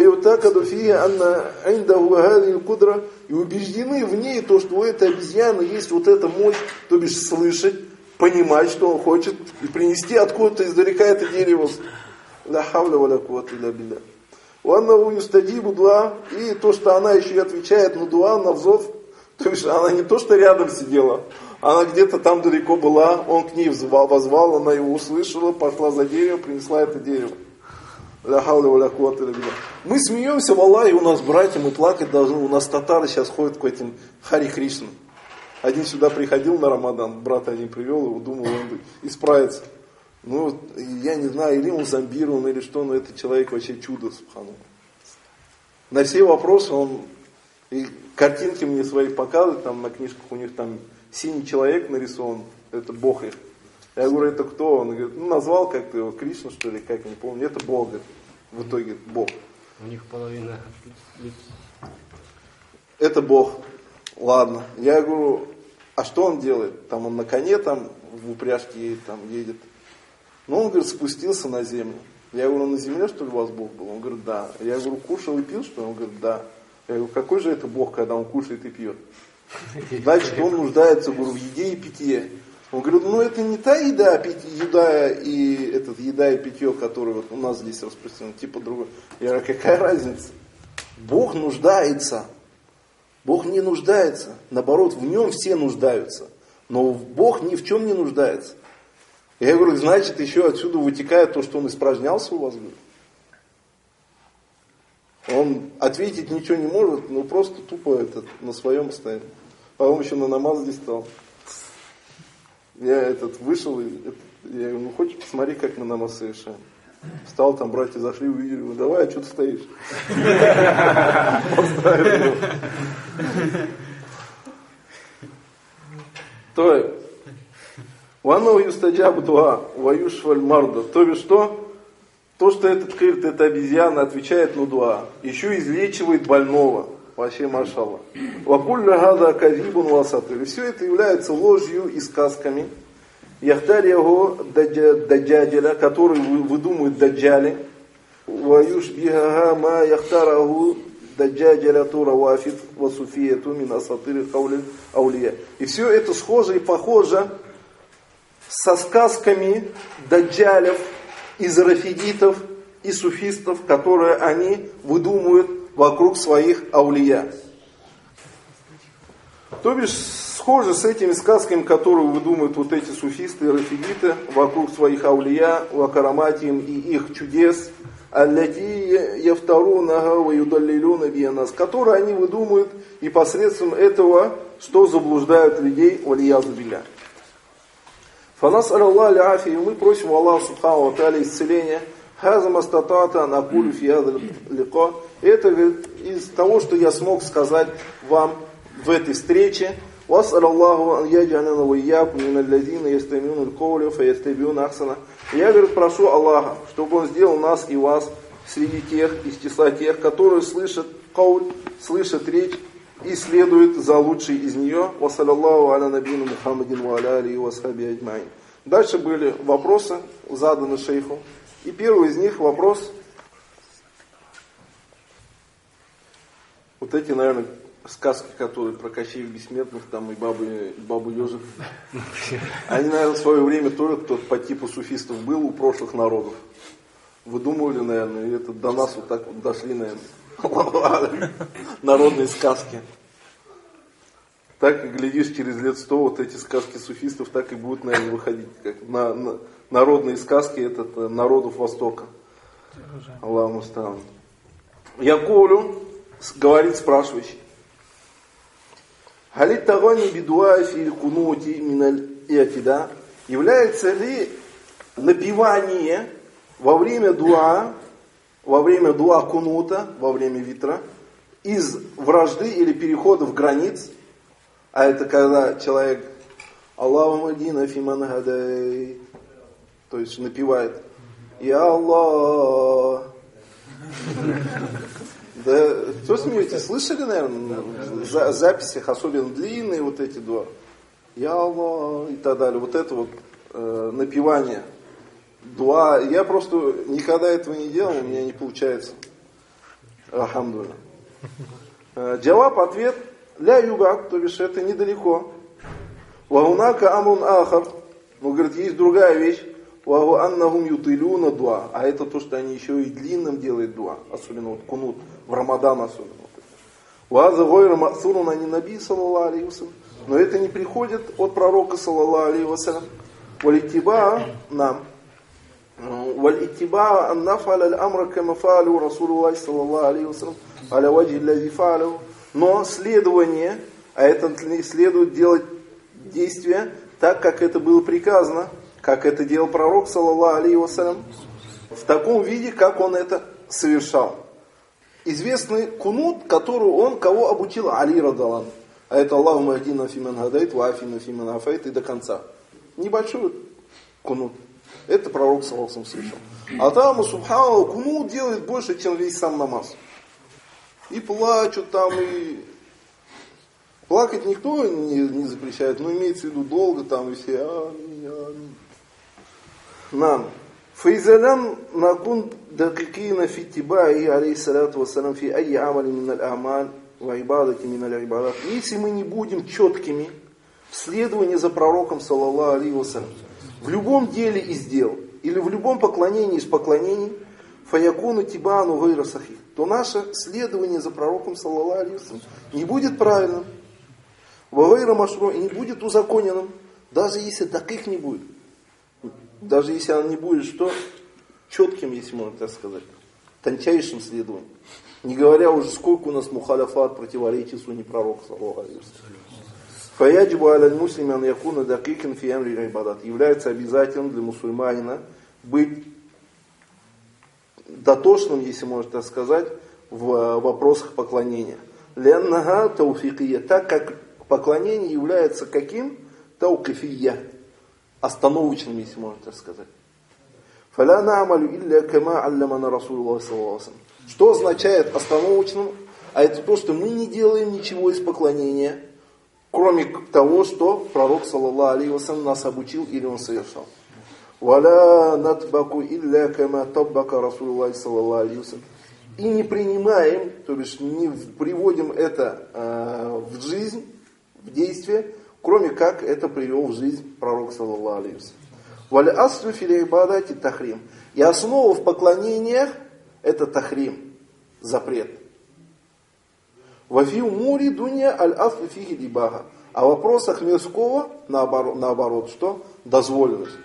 убеждены в ней то, что у этой обезьяны есть вот эта мощь, то бишь слышать, понимать, что он хочет, и принести откуда-то издалека это дерево. Ла хавля ва ла куввата илля билля. Уаннаху юстаджибу дуа, и то, что она еще и отвечает на дуа, на взов, то есть она не то, что рядом сидела, она где-то там далеко была, он к ней возвал, она его услышала, пошла за дерево, принесла это дерево. Ла хавля ва ла куввата илля билля. Мы смеемся в Аллахе, у нас братья, мы плакать должны, у нас татары сейчас ходят к этим Хари Кришна. Один сюда приходил на Рамадан, брат один привел его, думал, он исправится. Ну, я не знаю, или он зомбирован, или что, но этот человек вообще чудо, субханаллах. На все вопросы он, и картинки мне свои показывает, там на книжках у них там синий человек нарисован, это Бог их. Я говорю, это кто? Он говорит, ну назвал как-то его Кришна, что ли, как, не помню. Это Бог, говорит. В итоге Бог. У них половина лиц. Это Бог. Ладно. Я говорю, а что он делает? Там он на коне, там в упряжке едет, там едет. Ну, он, говорит, спустился на землю. Я говорю, на земле, что ли, у вас Бог был? Он говорит, да. Я говорю, кушал и пил, что ли? Он говорит, да. Я говорю, какой же это Бог, когда он кушает и пьет? Значит, он нуждается, говорю, в еде и питье. Он говорит, ну это не та еда, питье, еда и этот, еда и питье, которое вот у нас здесь распространено, типа другое. Я говорю, какая разница? Бог нуждается. Бог не нуждается. Наоборот, в нем все нуждаются. Но Бог ни в чем не нуждается. Я говорю, значит, еще отсюда вытекает то, что он испражнялся у вас. Он ответить ничего не может, но просто тупо этот, на своем стоит. А он еще на намаз здесь стал. Я этот вышел, и, этот, я говорю, ну хочешь посмотри, как мы намаз совершаем. Встал, там братья зашли, увидели, говорю, давай, а что ты стоишь? То есть, ванну юстаджабу дуа, ваюшваль марда. То бишь что? То, что этот кырт, эта обезьяна отвечает на дуа, еще излечивает больного. Вообще, машалла. Вакулля гада казибун васатыр. И все это является ложью и сказками. Яхтар его даджаджаля, который выдумывает даджали. Ваюш бихага ма яхтараху даджаджаля тура вафит васуфия тумин асатыры хаули аулия. И все это схоже и похоже со сказками даджалев, из рафидитов и суфистов, которые они выдумывают вокруг своих аулия. То бишь, схоже с этими сказками, которые выдумывают вот эти суфисты и рафидиты вокруг своих аулия, вакараматием и их чудес, аллати яфтарунага ва юдаллилюна биянас, которые они выдумывают и посредством этого, что заблуждают людей, валиязу билля. Фанас аллах ляфи, и мы просим у Аллаха субхану ва тааля исцеления. Хазам астатата накулю фиад лико. Это из того, что я смог сказать вам в этой встрече. Вас аллаху ан яджалана ва ияку мин аллазина ястамиуна алкауля фаястабиуна ахсана. Я, говорит, прошу Аллаха, чтобы он сделал нас и вас среди тех, из числа тех, которые слышат кауль, слышат речь и следуют за лучшей из нее. Ва саллаллаху аля набину Мухаммадин ва аля алихи ва асхаби аджмаин. Дальше были вопросы, заданы шейху. И первый из них вопрос, вот эти, наверное, сказки, которые про Кощеев Бессмертных, там и бабу, и бабу Ёжик, они, наверное, в свое время тоже кто-то по типу суфистов был у прошлых народов. Выдумывали, наверное, и это до нас вот так вот дошли, наверное, народные сказки. Так и глядишь, через лет сто вот эти сказки суфистов так и будут, наверное, выходить. Как на, на, народные сказки этот, народов Востока. Аллаху мустаан. Якулю, говорит спрашивающий. Халит тагани бидуа фи кунути миналь иатида. Является ли напевание во время дуа, во время дуа кунута, во время витра, из вражды или переходов границ? А это когда человек Аллаху мадина фиман гадай, то есть напевает Я Аллах. Да, что смеетесь? Слышали, наверное, в записях, особенно длинные вот эти дуа. Я Аллах и так далее. Вот это вот э, напевание дуа. Я просто никогда этого не делал, у меня не получается. Алхамдулилля. Джаваб, ответ. Ля югак, то бишь это недалеко. Вагунака амрун ахар. Ну, говорит, есть другая вещь. Вагу аннахум ютилюна дуа. А это то, что они еще и длинным делают дуа. Особенно вот кунут. В Рамадан особенно. Ваза гойра мацурун ани наби, саллаллаху алейхи вассалям. Но это не приходит от пророка, саллаллаху алейхи вассалям. Валиттиба нам. Валиттиба аннафаль аль-амра кама фаалю Расулуллахи, саллаллаху алейхи вассалям. Аля ваджи лази фаалю. Но следование, а это следует делать действия так, как это было приказано, как это делал пророк, саллаллаху алейхи вассалям, в таком виде, как он это совершал. Известный кунут, который он, кого обучил Али радаллаху. А это Аллаху махдина фиман гадайт, ва афина фиман афайт и до конца. Небольшой кунут. Это пророк саллаллаху алейхи ва саллям слышал. А там, субханаллах, кунут делает больше, чем весь сам намаз. И плачут там, и... Плакать никто не, не запрещает, но имеется в виду долго там, и все аминь, аминь. Нам. Фаизалям накун дакикина фи тибаи алейхиссалату вассалям фи айи амали миналь амаль ва ибадати миналь ибадат. Если мы не будем четкими в следовании за пророком, саллаллаху алейхи вассалям, в любом деле из дел, или в любом поклонении из поклонений, фаякуну тибану гайра сахих, то наше следование за пророком, саллаллаху алейхи вассалям, не будет правильным, ва гайра машру, и не будет узаконенным, даже если таких не будет. Даже если оно не будет что? Четким, если можно так сказать. Тончайшим следованием. Не говоря уже, сколько у нас мухаляфат, противоречий сунни пророка, саллаллаху алейхи ва саллям. Фаяджибу аляль муслима ан якуна дакикан фи амри ибадат. Является обязательным для мусульманина быть дотошным, если можно так сказать, в вопросах поклонения. Ляннага тауфикия. Так как поклонение является каким? Таукифия. Остановочным, если можно так сказать. Фаля на'малю илля кама алламана Расулуллах саллаллаху алейхи ва саллям. Что означает остановочным? А это то, что мы не делаем ничего из поклонения, кроме того, что пророк, саллаллаху алейхи ва саллям, нас обучил или он совершал. Валя натбаку илля кама таббака Расулуллах саллаллаху алейхи ва саллям. И не принимаем, то бишь не приводим это э, в жизнь, в действие, кроме как это привел в жизнь пророк, саллаллаху алейхи ва саллям. Валя аслю фил ибадати тахрим. И основа в поклонениях это тахрим, запрет. Вафи умури дунья аль аслю фиги дибага. А в вопросах мирского наоборот, наоборот, что? Дозволенность.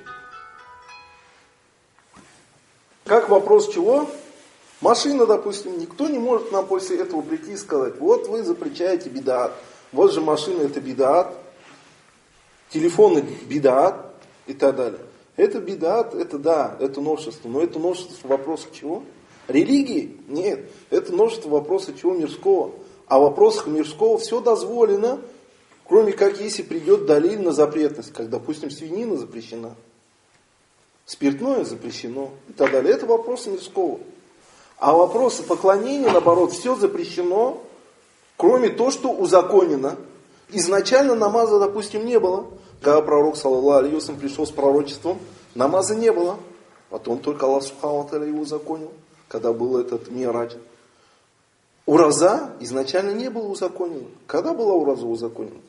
Как вопрос чего? Машина, допустим, никто не может нам после этого прийти и сказать, вот вы запрещаете бидаат, вот же машина это бидаат, телефоны бидаат и так далее. Это бидаат, это да, это новшество, но это новшество в вопросах чего? Религии? Нет, это новшество в вопросах чего? Мирского. А в вопросах мирского все дозволено, кроме как если придет далиль на запретность, как, допустим, свинина запрещена, спиртное запрещено и так далее. Это вопросы мирского. А вопросы поклонения, наоборот, все запрещено, кроме того, что узаконено. Изначально намаза, допустим, не было. Когда пророк, саллаллаху алейхи ва саллям, пришел с пророчеством, намаза не было. Потом только Аллах субхану ва тааля его узаконил, когда был этот ми'радж. Ураза изначально не было узаконено. Когда была ураза узаконена?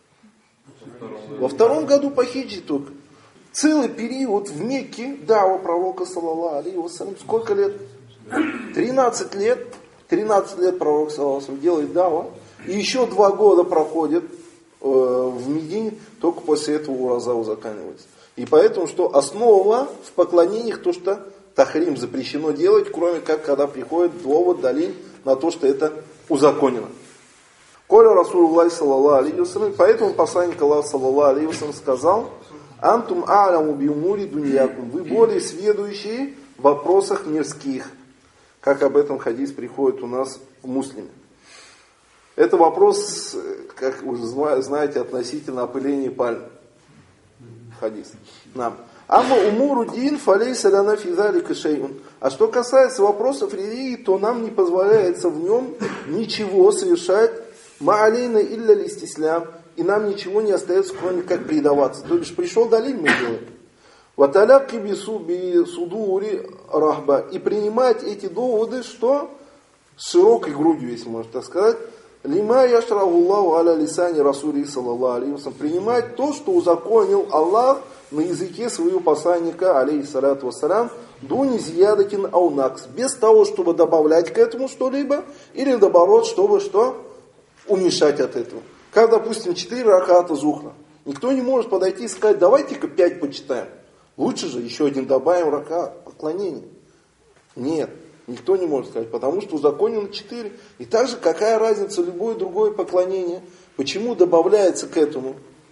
Во втором году по хиджре только. Целый период в Мекке дава пророка, саллаллаху алейхи ва саллям, сколько лет? тринадцать лет. тринадцать лет пророк, саллаллаху алейхи ва саллям, делает дава. И еще два года проходит э, в Медине, только после этого ураза узаканивается. И поэтому, что основа в поклонениях, то, что тахрим запрещено делать, кроме как, когда приходит довод, далиль на то, что это узаконено. Коля Расулуллах, саллаллаху алейхи ва саллям, поэтому посланник Аллаха, саллаллаху алейхи ва саллям, сказал, «Антум а'ляму би умури дуньякум», вы более сведущие в вопросах мирских, как об этом хадис приходит у нас в Муслиме. Это вопрос, как вы знаете, относительно опыления пальм. Хадис. Нам. Амма умуру дин фалейса ляна фи залика шейун. А что касается вопросов религии, то нам не позволяется в нем ничего совершать. Ма алейна илля листислям. И нам ничего не остается, кроме как предаваться. То бишь пришел далиль, мы делаем. Ваталяки би судури рахба. И принимать эти доводы, что? С широкой грудью, если можно так сказать. Лима яшрахуллаху аля лисани расули саллаллаху алейхи ва саллям. Принимать то, что узаконил Аллах на языке своего посланника, алейхиссалату вассалям, дуни зиядатин аунакс. Без того, чтобы добавлять к этому что-либо, или наоборот, чтобы что? Уменьшать от этого. Как, допустим, четыре раката зухра. Никто не может подойти и сказать, давайте-ка пять почитаем. Лучше же еще один добавим ракат, поклонение. Нет. Никто не может сказать, потому что узаконено четыре. И также какая разница любое другое поклонение? Почему добавляется к этому?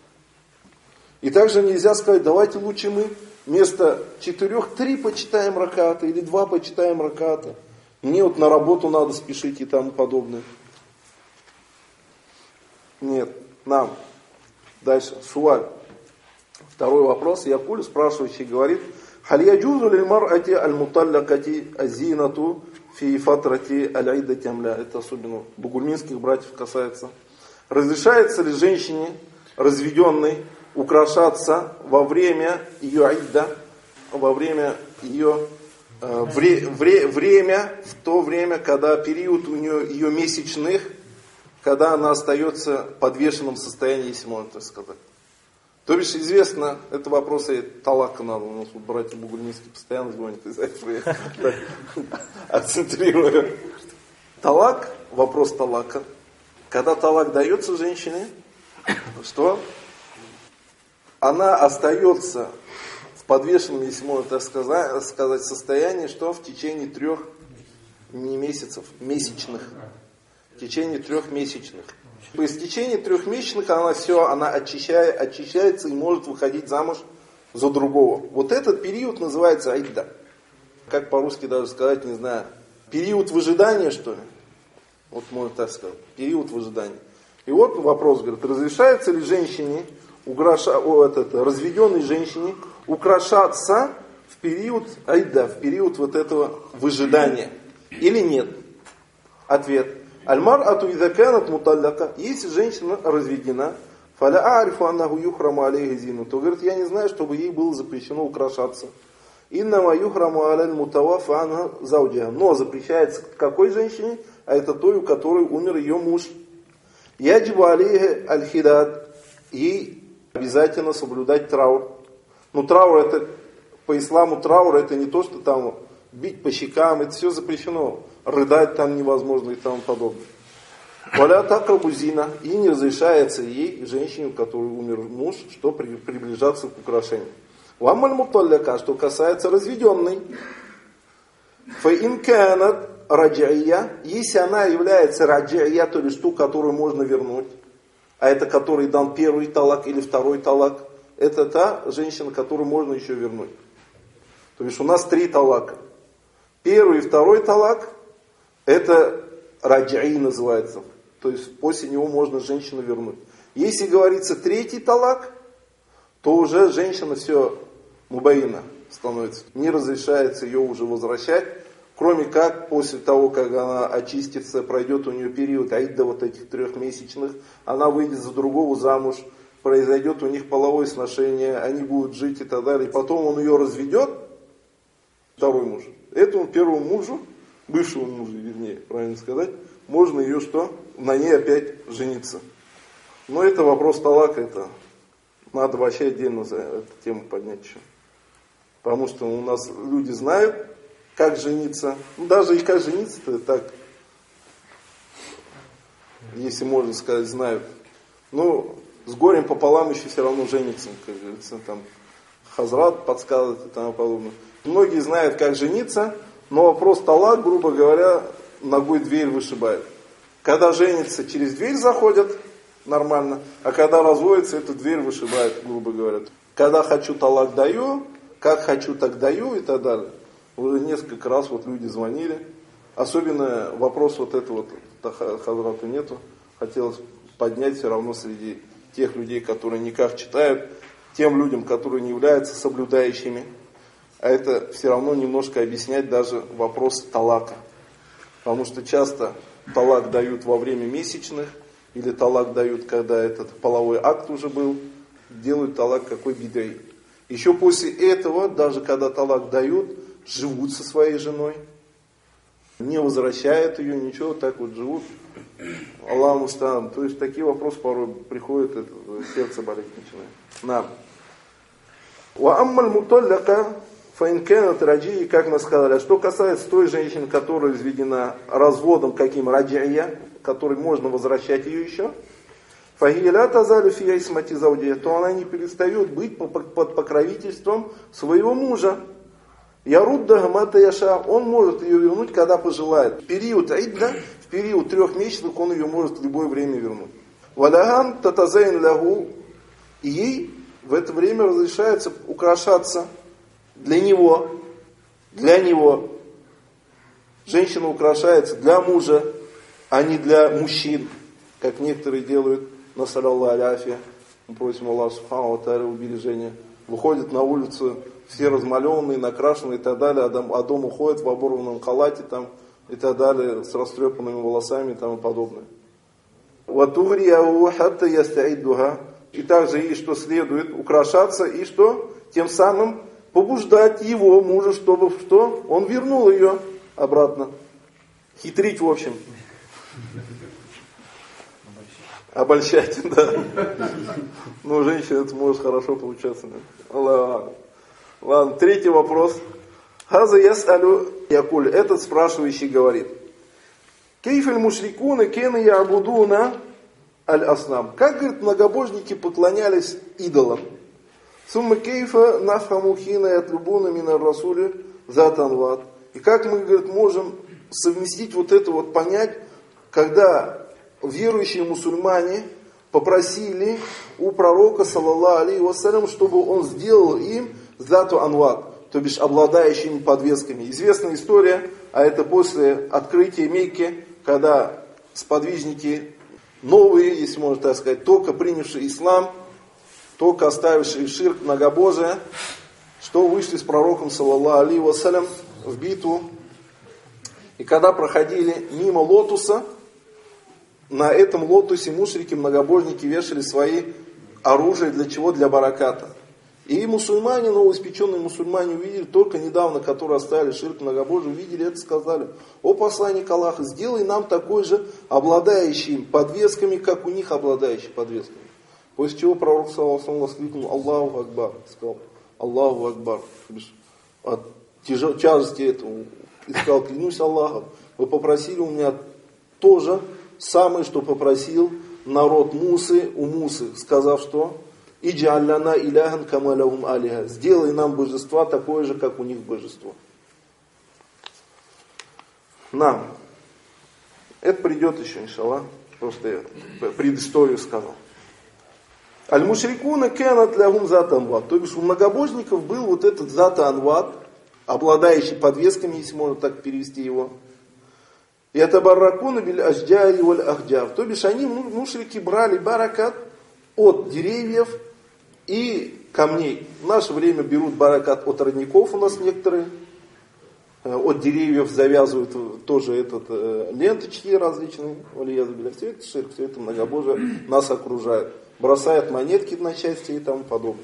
И также нельзя сказать, давайте лучше мы вместо четырех три почитаем раката или два почитаем раката. Мне вот на работу надо спешить и тому подобное. Нет, нам. Дальше, суаль. Второй вопрос. Якуль, спрашивающий, говорит: «Халь яджузу лиль мар'ати аль-муталлакати азинату фи фатрати аль-айдати амля». Это особенно бугульминских братьев касается. Разрешается ли женщине, разведенной, украшаться во время ее айда, во время ее э, вре, вре, время, в то время, когда период у нее ее месячных, когда она остается в подвешенном состоянии, если можно так сказать. То бишь, известно, это вопросы талака надо. У нас вот братья бугульминские постоянно звонят, из-за этого я так акцентрирую. Талак, вопрос талака. Когда талак дается женщине, что она остается в подвешенном, если можно так сказать, сказать состоянии, что в течение трех не месяцев, месячных. В течение трех месячных. То есть в течение трех месячных она все, она очищает, очищается и может выходить замуж за другого. Вот этот период называется айда. Как по-русски даже сказать, не знаю, период выжидания, что ли? Вот можно так сказать, период выжидания. И вот вопрос, говорит, разрешается ли женщине, украша, о, этот, разведенной женщине, украшаться в период айда, в период вот этого выжидания? Или нет? Ответ. Аль-мар'ату иза канат муталлака. Если женщина разведена, фаля а'рифу аннаху юхраму алейхи зину, то говорит, я не знаю, чтобы ей было запрещено украшаться. Иннама юхраму аляль мутавафа анха зауджиха. Но запрещается какой женщине? А это той, у которой умер ее муж. Яджибу алейхи аль-хидад. Ей обязательно соблюдать траур. Но траур это, по исламу траур это не то, что там бить по щекам, это все запрещено. Рыдать там невозможно и тому подобное. Валя такрабу зина. И не разрешается ей, женщине, у которой умер муж, что при, приближаться к украшению. Вамаль муталляка, что касается разведенной. Фа ин канат раджия. Если она является раджия, то есть ту, которую можно вернуть, а это который дан первый талак или второй талак, это та женщина, которую можно еще вернуть. То есть у нас три талака. Первый и второй талак, это раджи называется. То есть после него можно женщину вернуть. Если говорится третий талак, то уже женщина все мубаина становится. Не разрешается ее уже возвращать. Кроме как после того, как она очистится, пройдет у нее период айда вот этих трехмесячных, она выйдет за другого замуж, произойдет у них половое сношение, они будут жить и так далее. И потом он ее разведет, второй муж. Этому первому мужу, бывшему мужу, вернее, правильно сказать, можно ее что? На ней опять жениться. Но это вопрос талака, это надо вообще отдельно за эту тему поднять еще. Потому что у нас люди знают, как жениться. Ну, даже и как жениться-то так, если можно сказать, знают. Но с горем пополам еще все равно женятся, как говорится, там хазрат подсказывает и тому подобное. Многие знают, как жениться, но вопрос талак, грубо говоря, ногой дверь вышибает. Когда женятся, через дверь заходят нормально, а когда разводятся, эту дверь вышибает, грубо говоря. Когда хочу талак даю, как хочу так даю и так далее. Уже несколько раз вот люди звонили. Особенно вопрос вот этого вот, хазрата нету. Хотелось поднять все равно среди тех людей, которые никак читают, тем людям, которые не являются соблюдающими. А это все равно немножко объяснять даже вопрос талака. Потому что часто талак дают во время месячных, или талак дают, когда этот половой акт уже был, делают талак какой бидой. Еще после этого, даже когда талак дают, живут со своей женой, не возвращают ее, ничего, так вот живут. Аллаху мустаан. То есть такие вопросы порой приходят, это, сердце болеть начинает. Нам. Ва аммаль муталляка фаинкенат раджи, как мы сказали, что касается той женщины, которая разведена разводом каким раджия, которой можно возвращать ее еще, фахиля тазалю фия исмати заудия, то она не перестает быть под покровительством своего мужа. Ярудда гамата яша, он может ее вернуть, когда пожелает. В период айдда, в период трех месяцев он ее может в любое время вернуть. Валяган татазайн лягу, и ей в это время разрешается украшаться для него, для него. Женщина украшается для мужа, а не для мужчин, как некоторые делают, насаляллаху аляфия. Мы просим Аллаха Субхану ва Тааля убережения. Выходят на улицу, все размалеванные, накрашенные и так далее, а дом, а дом уходит в оборванном халате там, и так далее, с растрепанными волосами и тому подобное. И также и что следует украшаться, и что тем самым побуждать его мужа, чтобы что он вернул ее обратно. Хитрить, в общем. Обольщать, да. Ну, женщина, это может хорошо получаться. Ладно. Ладно, третий вопрос. Хаза ясалю якуль. Этот спрашивающий говорит. Кейфель мушрикуна кена ябудуна аль-аснам. Как, говорит, многобожники поклонялись идолам. Сумма кейфа нафхаму хина ятлюбуна минар расули затанват. И как мы, говорит, можем совместить вот это вот понять, когда верующие мусульмане попросили у пророка, саллаллаху алейхи вассалям, чтобы он сделал им зату анват, то бишь обладающими подвесками. Известная история, а это после открытия Мекки, когда сподвижники новые, если можно так сказать, только принявшие ислам, только оставившие ширк, многобожие, что вышли с пророком, саллаллаху алейхи вассалям, в битву. И когда проходили мимо лотуса, на этом лотусе мушрики, многобожники вешали свои оружия. Для чего? Для бараката. И мусульмане, новоиспеченные мусульмане увидели, только недавно, которые оставили ширк, многобожие, увидели это, сказали: о посланник Аллаха, сделай нам такой же, обладающий подвесками, как у них обладающий подвесками. После чего пророк саллаллаху алейхи ва саллям воскликнул: Аллаху Акбар, сказал: Аллаху Акбар. От тяжести этого и сказал: клянусь Аллахом, вы попросили у меня тоже самое, что попросил народ Мусы у Мусы, сказав, что «Иджалляна иляхан камалявум алиха», сделай нам божества такое же, как у них божество. Нам. Это придет еще, иншаллах. Просто я предысторию сказал. Аль-мушрикуна кэнат лягум зата анват. То бишь у многобожников был вот этот зата анват, обладающий подвесками, если можно так перевести его. И это барракуна биль ажджари валь ахджар. То бишь они, мушрики, брали баракат от деревьев и камней. В наше время берут баракат от родников у нас некоторые. От деревьев завязывают тоже этот, э, ленточки различные. Все это ширк, все это многобожие нас окружает. Бросают монетки на части и тому подобное.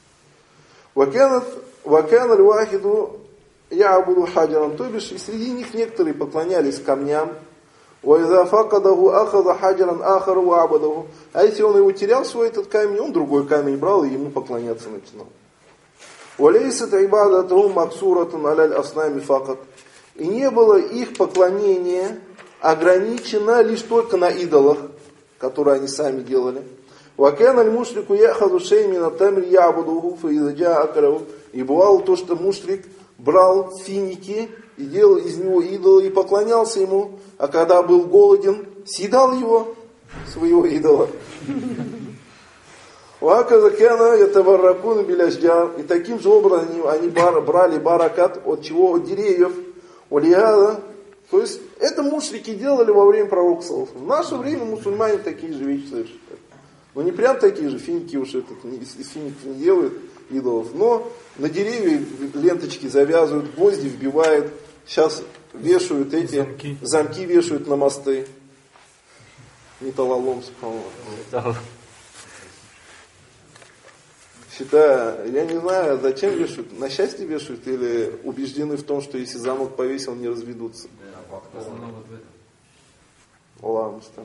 Вакан аль-вахиду я'буду хаджаран. То бишь и среди них некоторые поклонялись камням. وَإِذَا فَقَدَهُ أَخَذَ حَجَرًا آخَرُ وَعَبَدَهُ. А если он его терял, свой этот камень, он другой камень брал и ему поклоняться начинал. وَلَيْسَتْ عِبَادَتُهُمْ مَقْصُورَةٌ عَلَى الْأَصْنَامِ فَقَطْ. И не было их поклонение ограничено лишь только на идолах, которые они сами делали. وَكَانَ الْمُشْرِكُ يَأْخَذُ شَيْءٍ مِنَ التَّمْرِ يَعْبُدُهُ فَإِذَا جَاءَ أَكَلَهُ. И бывало то, что мушрик брал финики и делал из него идола и поклонялся ему, а когда был голоден, съедал его, своего идола. И таким же образом они, они брали баракат от чего? От деревьев. То есть это мушрики делали во время пророка саллаллаху алейхи ва саллям. В наше время мусульмане такие же вещи совершают. Но не прям такие же, финики уж это, из фиников не делают идолов, но на деревья ленточки завязывают, гвозди вбивают, сейчас вешают эти, замки, замки вешают на мосты. Металлолом, субханаллах. Считаю, я не знаю, зачем вешают, на счастье вешают или убеждены в том, что если замок повесил, не разведутся. Ладно, что.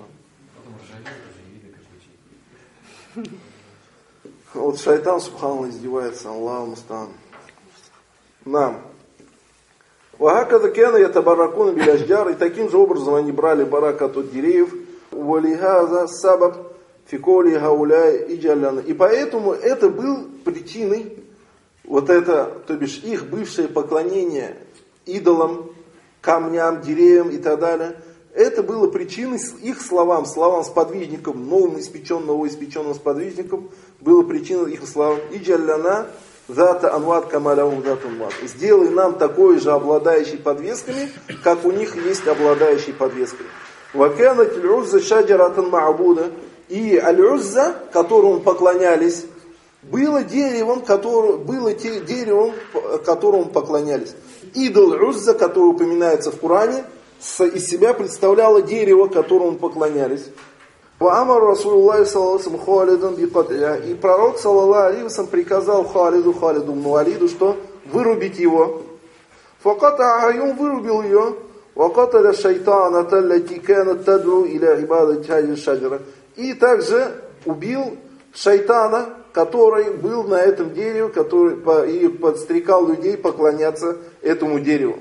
Вот шайтан, субханаллах, издевается. Аллаху мустаан. Нам. Вахакада кена ятабаракуна биль ажджар. И таким же образом они брали баракат от деревьев. Валихаза сабаб фиколи гауляй иджаляна. И поэтому это был причиной, вот это, то бишь их бывшее поклонение идолам, камням, деревьям и так далее. Это было причиной их словам, словам сподвижников, новым испеченным, новоиспеченным сподвижникам, было причиной их словам. Иджалляна зата анват камалявум зата анват. Сделай нам такой же обладающий подвесками, как у них есть обладающий подвесками. Вакана тильуза шаджаратан ма'буда. И Аль-Узза, которому поклонялись, было деревом, который, было те, деревом, которому поклонялись. Идол Узза, который упоминается в Коране, из себя представляло дерево, которому поклонялись. Ваамар Расулуллахи саллаллаху Халидан бикат'иха. И пророк саллаллаху алейхи ва саллям приказал Халиду, Халиду ибн Валиду, что вырубить его. Факат'аха, и он вырубил ее. Вакаталя шайтана таллати канат тадру иля ибадати хази шаджара. И также убил шайтана, который был на этом дереве, который и подстрекал людей поклоняться этому дереву.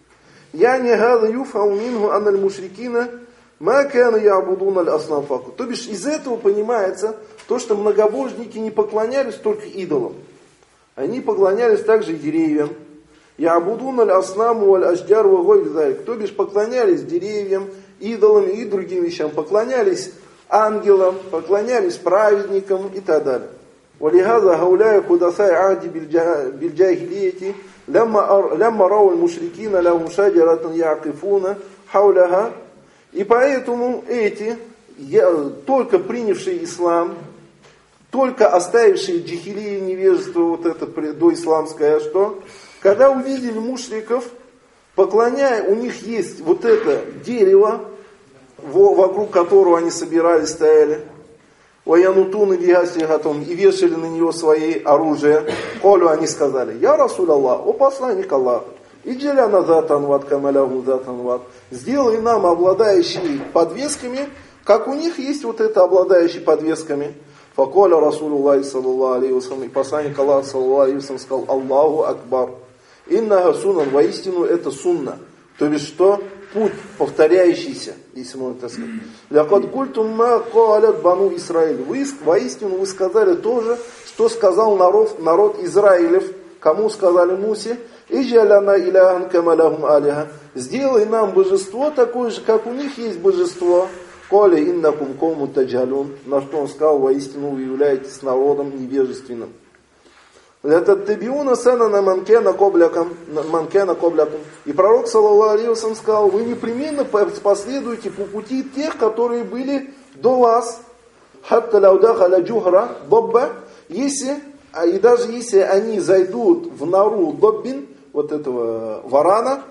Я не гада юфау минху анналь мушрикина ма кану я'будуна аль-аснам факу. То бишь из этого понимается то, что многобожники не поклонялись только идолам. Они поклонялись также и деревьям. Я'будуна аль-аснаму валь-ашджар ва гайри залик. То бишь поклонялись деревьям, идолам и другим вещам. Поклонялись ангелам, поклонялись праведникам и так далее. ولهذا هؤلاء حدثاء عهد بالجاهلية لما لما رأوا المشركين لهم شجرة يعقفون حولها. И поэтому эти, только принявшие ислам, только оставившие джихилии, невежество, вот это доисламское, что, когда увидели мушриков, поклоняя, у них есть вот это дерево, вокруг которого они собирались, стояли, وَيَنُطُونَ بِهَا سِلْهَةً, и вешали на него свои оружия. Колю, они сказали: «Я Расуль Аллах, о посланник Аллаха, иджаляна затан ват камалягу затан ват, сделай нам обладающие подвесками, как у них есть вот это обладающие подвесками». Факоля Расулуллахи саллаллаху алейхи ва саллям, и посланник Аллаха саллаллаху алейхи ва саллям сказал: «Аллаху Акбар, иннага сунан, воистину это сунна». То есть что? Путь повторяющийся, если можно так сказать. «Лякад культум ма каалят бану Исраиль». Вы, воистину вы сказали то же, что сказал народ, народ Израилев. Кому сказали Мусе? «Иджаляна иляхан камалахум алиха». Сделай нам божество такое же, как у них есть божество. «Коля иннакум кому таджалун». На что он сказал: воистину вы являетесь народом невежественным. «Лятаттабиуна санана манкена коблякам». И пророк, саллаллаху алейхи ва саллям, сказал: вы непременно последуете по пути тех, которые были до вас. «Хатта лаудахаля джухра добба». Если, и даже если они зайдут в нору доббин, вот этого варана,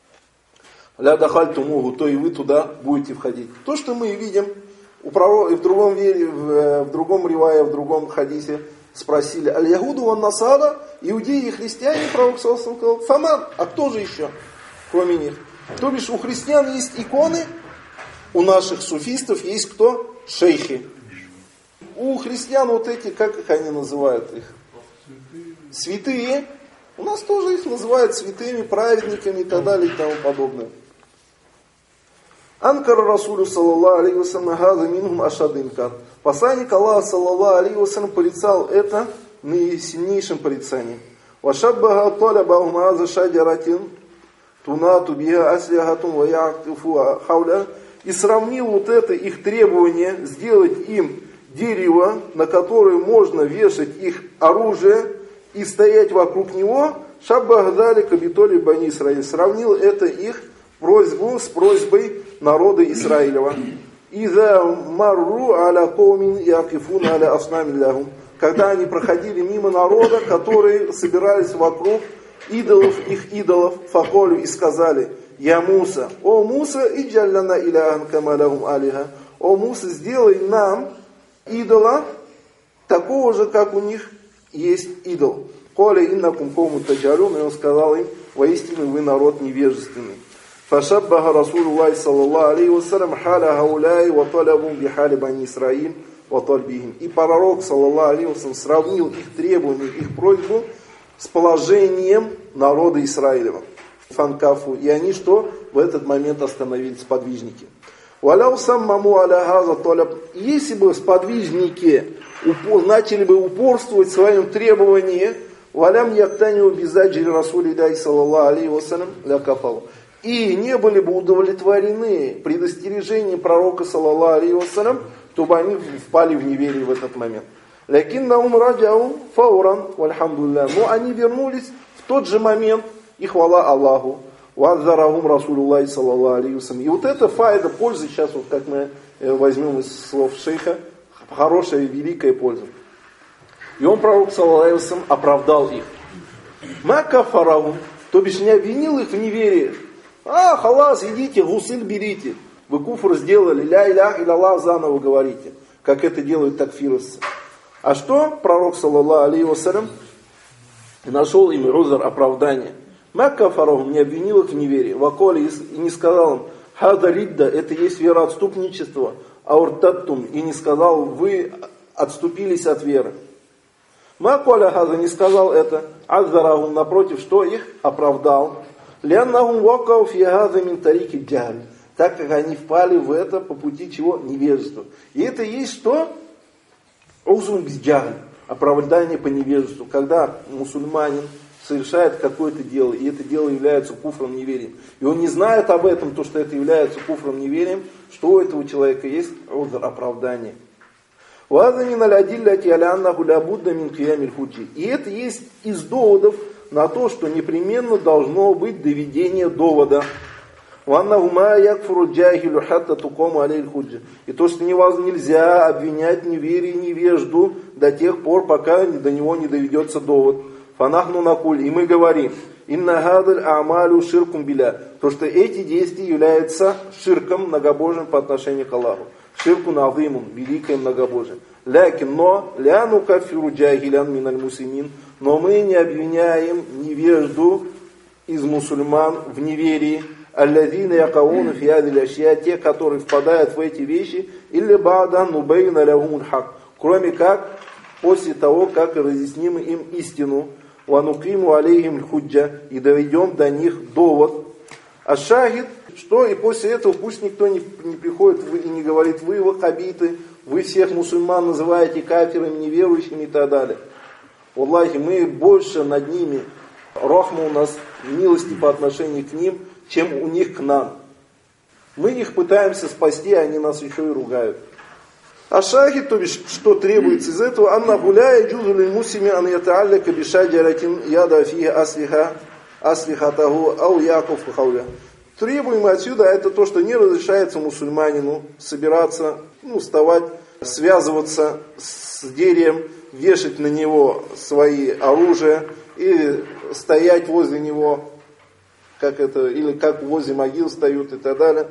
«ля дахальтумуху», то и вы туда будете входить. То, что мы видим у пророка, в другом, в другом ривае, в другом хадисе, спросили: «Аль-Ягуду ван Насара», иудеи и христиане, пророк саллаллаху алейхи ва саллям сказал: «Фаман», а кто же еще, кроме них? То бишь у христиан есть иконы, у наших суфистов есть кто? Шейхи. У христиан вот эти, как их они называют их? Святые. У нас тоже их называют святыми, праведниками и так далее и тому подобное. Анкар Расулю саллаллаху алейхи ва саллям газа минхум ашад инкар. Посланник Аллаха саллаллаху алейхи ва саллям порицал это наисильнейшим порицанием. Вашаббаха талабахум аза шаджаратин тунату биха асляхатун ва я'тифу хауля. И сравнил вот это их требование сделать им дерево, на которое можно вешать их оружие и стоять вокруг него. Шаббах далика битоли бани Исраиль. Сравнил это их просьбу с просьбой народа Израилева. «Иза марру аля коумин якифун аля аснамин лягум». Когда они проходили мимо народа, которые собирались вокруг идолов, их идолов, факолю, и сказали: «Я Муса, о Муса, иджалляна иляхан камалягум алиха». О Муса, сделай нам идола, такого же, как у них есть идол. «Коля иннакум кому таджалун», и он сказал им: воистину вы народ невежественный. فشبه رسول الله صلى الله عليه وسلم حال هؤلاء وطلبهم بحال بني إسرائيل وطلبهم. И пророк, саллаллаху алейхи ва саллям, сравнил их требования, их просьбу с положением народа Израилева. Фанкафу. И они что? В этот момент остановились, сподвижники. «Валяу саммаму аля газа толяб». Если бы сподвижники начали бы упорствовать в своем требовании, «Валям яктанию бизаджири расулиляхи саллаллаху алейхи ва саллям ля кафалу». И не были бы удовлетворены предостережением пророка, саллаллаху алейхи ва саллям, то бы они впали в неверие в этот момент. «Лякиннаум раджаум фауран вальхамдуллах». Но они вернулись в тот же момент, и хвала Аллаху. «Вадзарахум Расулуллахи саллаллаху алейхи ва саллям». И вот эта файда, польза, сейчас вот как мы возьмем из слов шейха, хорошая и великая польза. И он, пророк, саллаллаху алейхи ва саллям, оправдал их. Ма кафарахум, то бишь не обвинил их в неверии. А, халас, идите, гусыль берите. Вы куфр сделали, ля илях илlallah заново говорите, как это делают такфировцы. А что пророк, саллаллаху алейхи ва саллям, нашел им розар оправдания. Ма кафарахум, не обвинил их в неверии. Ваколи, и не сказал им, хада ридда, это есть вероотступничество. Ауртаттум, и не сказал, вы отступились от веры. Ма коля хаза, не сказал это. Аззарахум, напротив, что их оправдал. Ляннахум вакау фи хаза мин тарики джахль, так как они впали в это по пути чего? Невежества. И это есть что? Узун без джахль, оправдание по невежеству. Когда мусульманин совершает какое-то дело, и это дело является куфром неверием, и он не знает об этом, то, что это является куфром неверием, что у этого человека есть узр, оправдание. И это есть из доводов на то, что непременно должно быть доведение довода. И то, что нельзя обвинять в неверии невежду до тех пор, пока до него не доведется довод. Фанахну накуль, и мы говорим, инна хадаль амалю ширкум биля, то, что эти действия являются ширком многобожием по отношению к Аллаху. Ширку назимун, великое многобожие. Лякин, но, ляну кафиру джахилян миналь мусимин, но мы не обвиняем невежду из мусульман в неверии. Аллазина якауна фи хазиль ашья, те, которые впадают в эти вещи, или баадан нубейна лахумуль хак, кроме как после того, как разъясним им истину, ванукиму алейхим худжа, и доведем до них довод. А шахид, что и после этого пусть никто не, не приходит и не говорит, вы ваххабиты, вы всех мусульман называете кафирами, неверующими и так далее. Аллахи, мы больше над ними, рахма у нас, милости по отношению к ним, чем у них к нам. Мы их пытаемся спасти, а они нас еще и ругают. А шахид, то бишь, что требуется из этого, анна гуляя джузулин мусими ан ятаалляка бишаджаратин яда фиха аслиха аслихатаху ау яков хауля. Требуемое отсюда это то, что не разрешается мусульманину собираться, ну, вставать, связываться с деревом, вешать на него свои оружия и стоять возле него, как это, или как возле могил встают и так далее.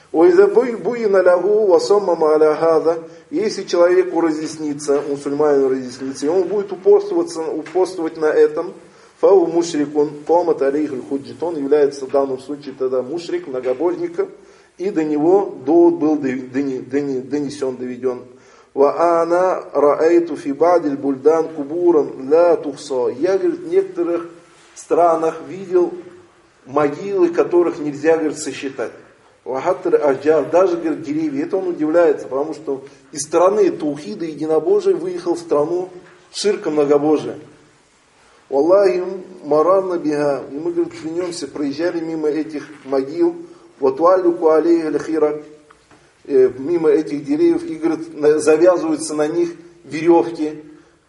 Если человеку разъяснится, мусульманину разъяснится, и он будет упорствоваться, упорствовать на этом, фау мушрикун, комат алейхуль худжит, он является в данном случае тогда мушрик, многобожником, и до него довод был донесен, доведен. Ва ана раайту фи бадиль бульдан кубуран ла тухса. Я, говорит, в некоторых странах видел могилы, которых нельзя, говорит, сосчитать. Даже, говорит, деревья. Это он удивляется, потому что из страны таухида и единобожия выехал в страну ширка многобожия. Аллахи маранна биха. И мы, говорит, клянемся, проезжали мимо этих могил, ватуалюку алейхи хирак, мимо этих деревьев, и, говорит, завязываются на них веревки,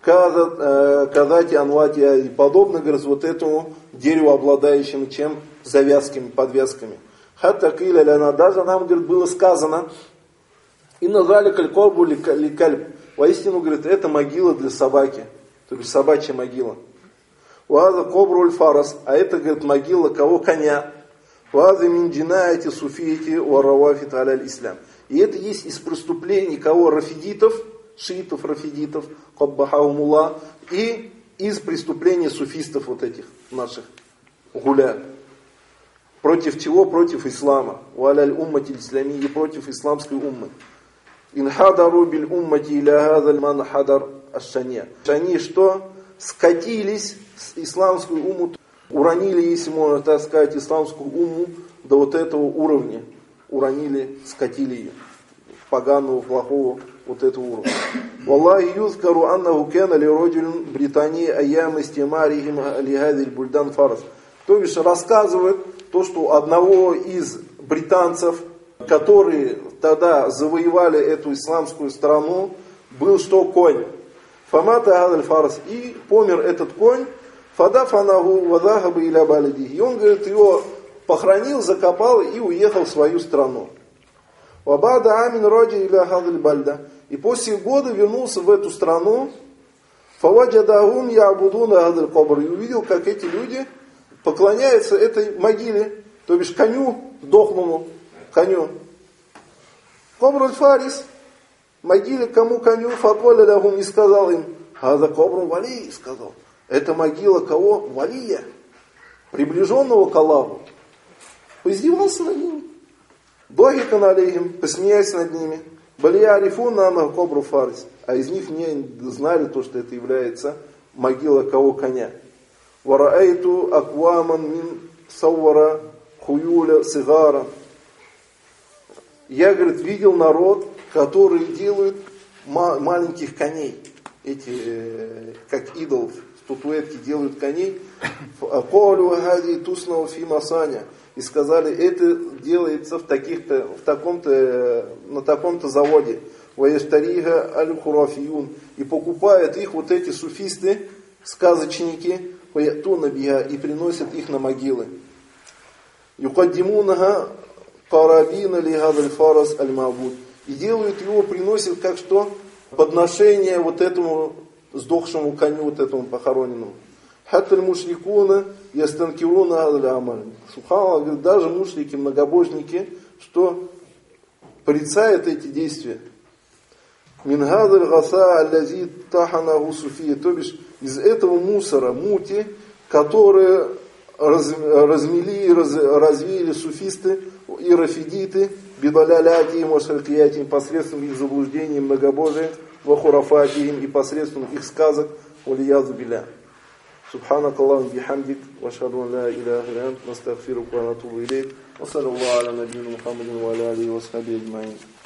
казати анватия, и подобно, говорит, вот этому дереву, обладающему чем? Завязками, подвязками. Хатта киля ляна, даже нам, говорит, было сказано, и назвали калькорбу ликальб. Воистину, говорит, это могила для собаки, то есть собачья могила. Ваза кобруль фарас, а это, говорит, могила кого? Коня. Ваза минджина эти суфиити варавафит аляль ислам. И это есть из преступлений кого? Рафидитов, шиитов, рафидитов, каббахаумулла, и из преступлений суфистов вот этих наших гуля. Против чего? Против ислама. Валяль уммати ислами, и против исламской уммы. Инхадару биль уммати иля хазаль ман хадар аш-шания. Они что? Скатились с исламскую умму, уронили, если можно так сказать, исламскую умму до вот этого уровня. Уронили, скатили ее. Поганого, плохого вот этого уровня. Валлахи юзкару аннаху кана ли роджулин Британии айям истимарихим лихадиль бульдан фарас. То бишь рассказывает то, что у одного из британцев, которые тогда завоевали эту исламскую страну, был что? Конь. Фамата адаль фарс. И помер этот конь. Фадафанаху вадахаба иля балиди. И он, говорит, его похоронил, закопал и уехал в свою страну. Вабада амин раджа иля хадаль бальда. И после года вернулся в эту страну. Фаваджадахум ябудуна хадаль кабр. И увидел, как эти люди поклоняются этой могиле, то бишь коню, сдохному коню. Кабр аль-Фарис, могиле кому коню, факоля лахум, и сказал им, хаза кабрун вали, сказал, это могила кого? Валия, приближенного к Аллаху. Поиздевался над ними. Дохикан алейхим, посмеясь над ними. Балия арифун на кабру фарис. А из них не знали то, что это является могила кого коня. Вараайту акваман мин саввара хуюля сигара. Я, говорит, видел народ, который делают ма- маленьких коней. Эти, э, как идолов, статуэтки делают коней. Аколю хади туснау фи масаня. И сказали, это делается в таких-то, в таком-то, на таком-то заводе. Ваештарига аль-хурафиюн. И покупают их вот эти суфисты, сказочники, и приносят их на могилы. Юкаддимунаха карабина лихадаль фарас аль-мабуд. И делают его, приносят как что? Подношение вот этому сдохшему коню, вот этому похороненному. Хатталь мушрикуна ястанкируна адаль амаль. Субханаллах, говорит, даже мушрики, многобожники, что порицают эти действия. Мингадаль гаса аллази таханаху суфия. То бишь, из этого мусора, мути, которые раз, размели и раз, развеяли суфисты и рафидиты, бидалялятиим, ашракиятиим, посредством их заблуждений, многобожия, вахурафатиим, и посредством их сказок, улиязу биля. سبحانك اللهم بحمدك واشهد ان لا اله الا انت نستغفرك ونتوب اليك وصلى الله على نبينا محمد وعلى اله وصحبه اجمعين.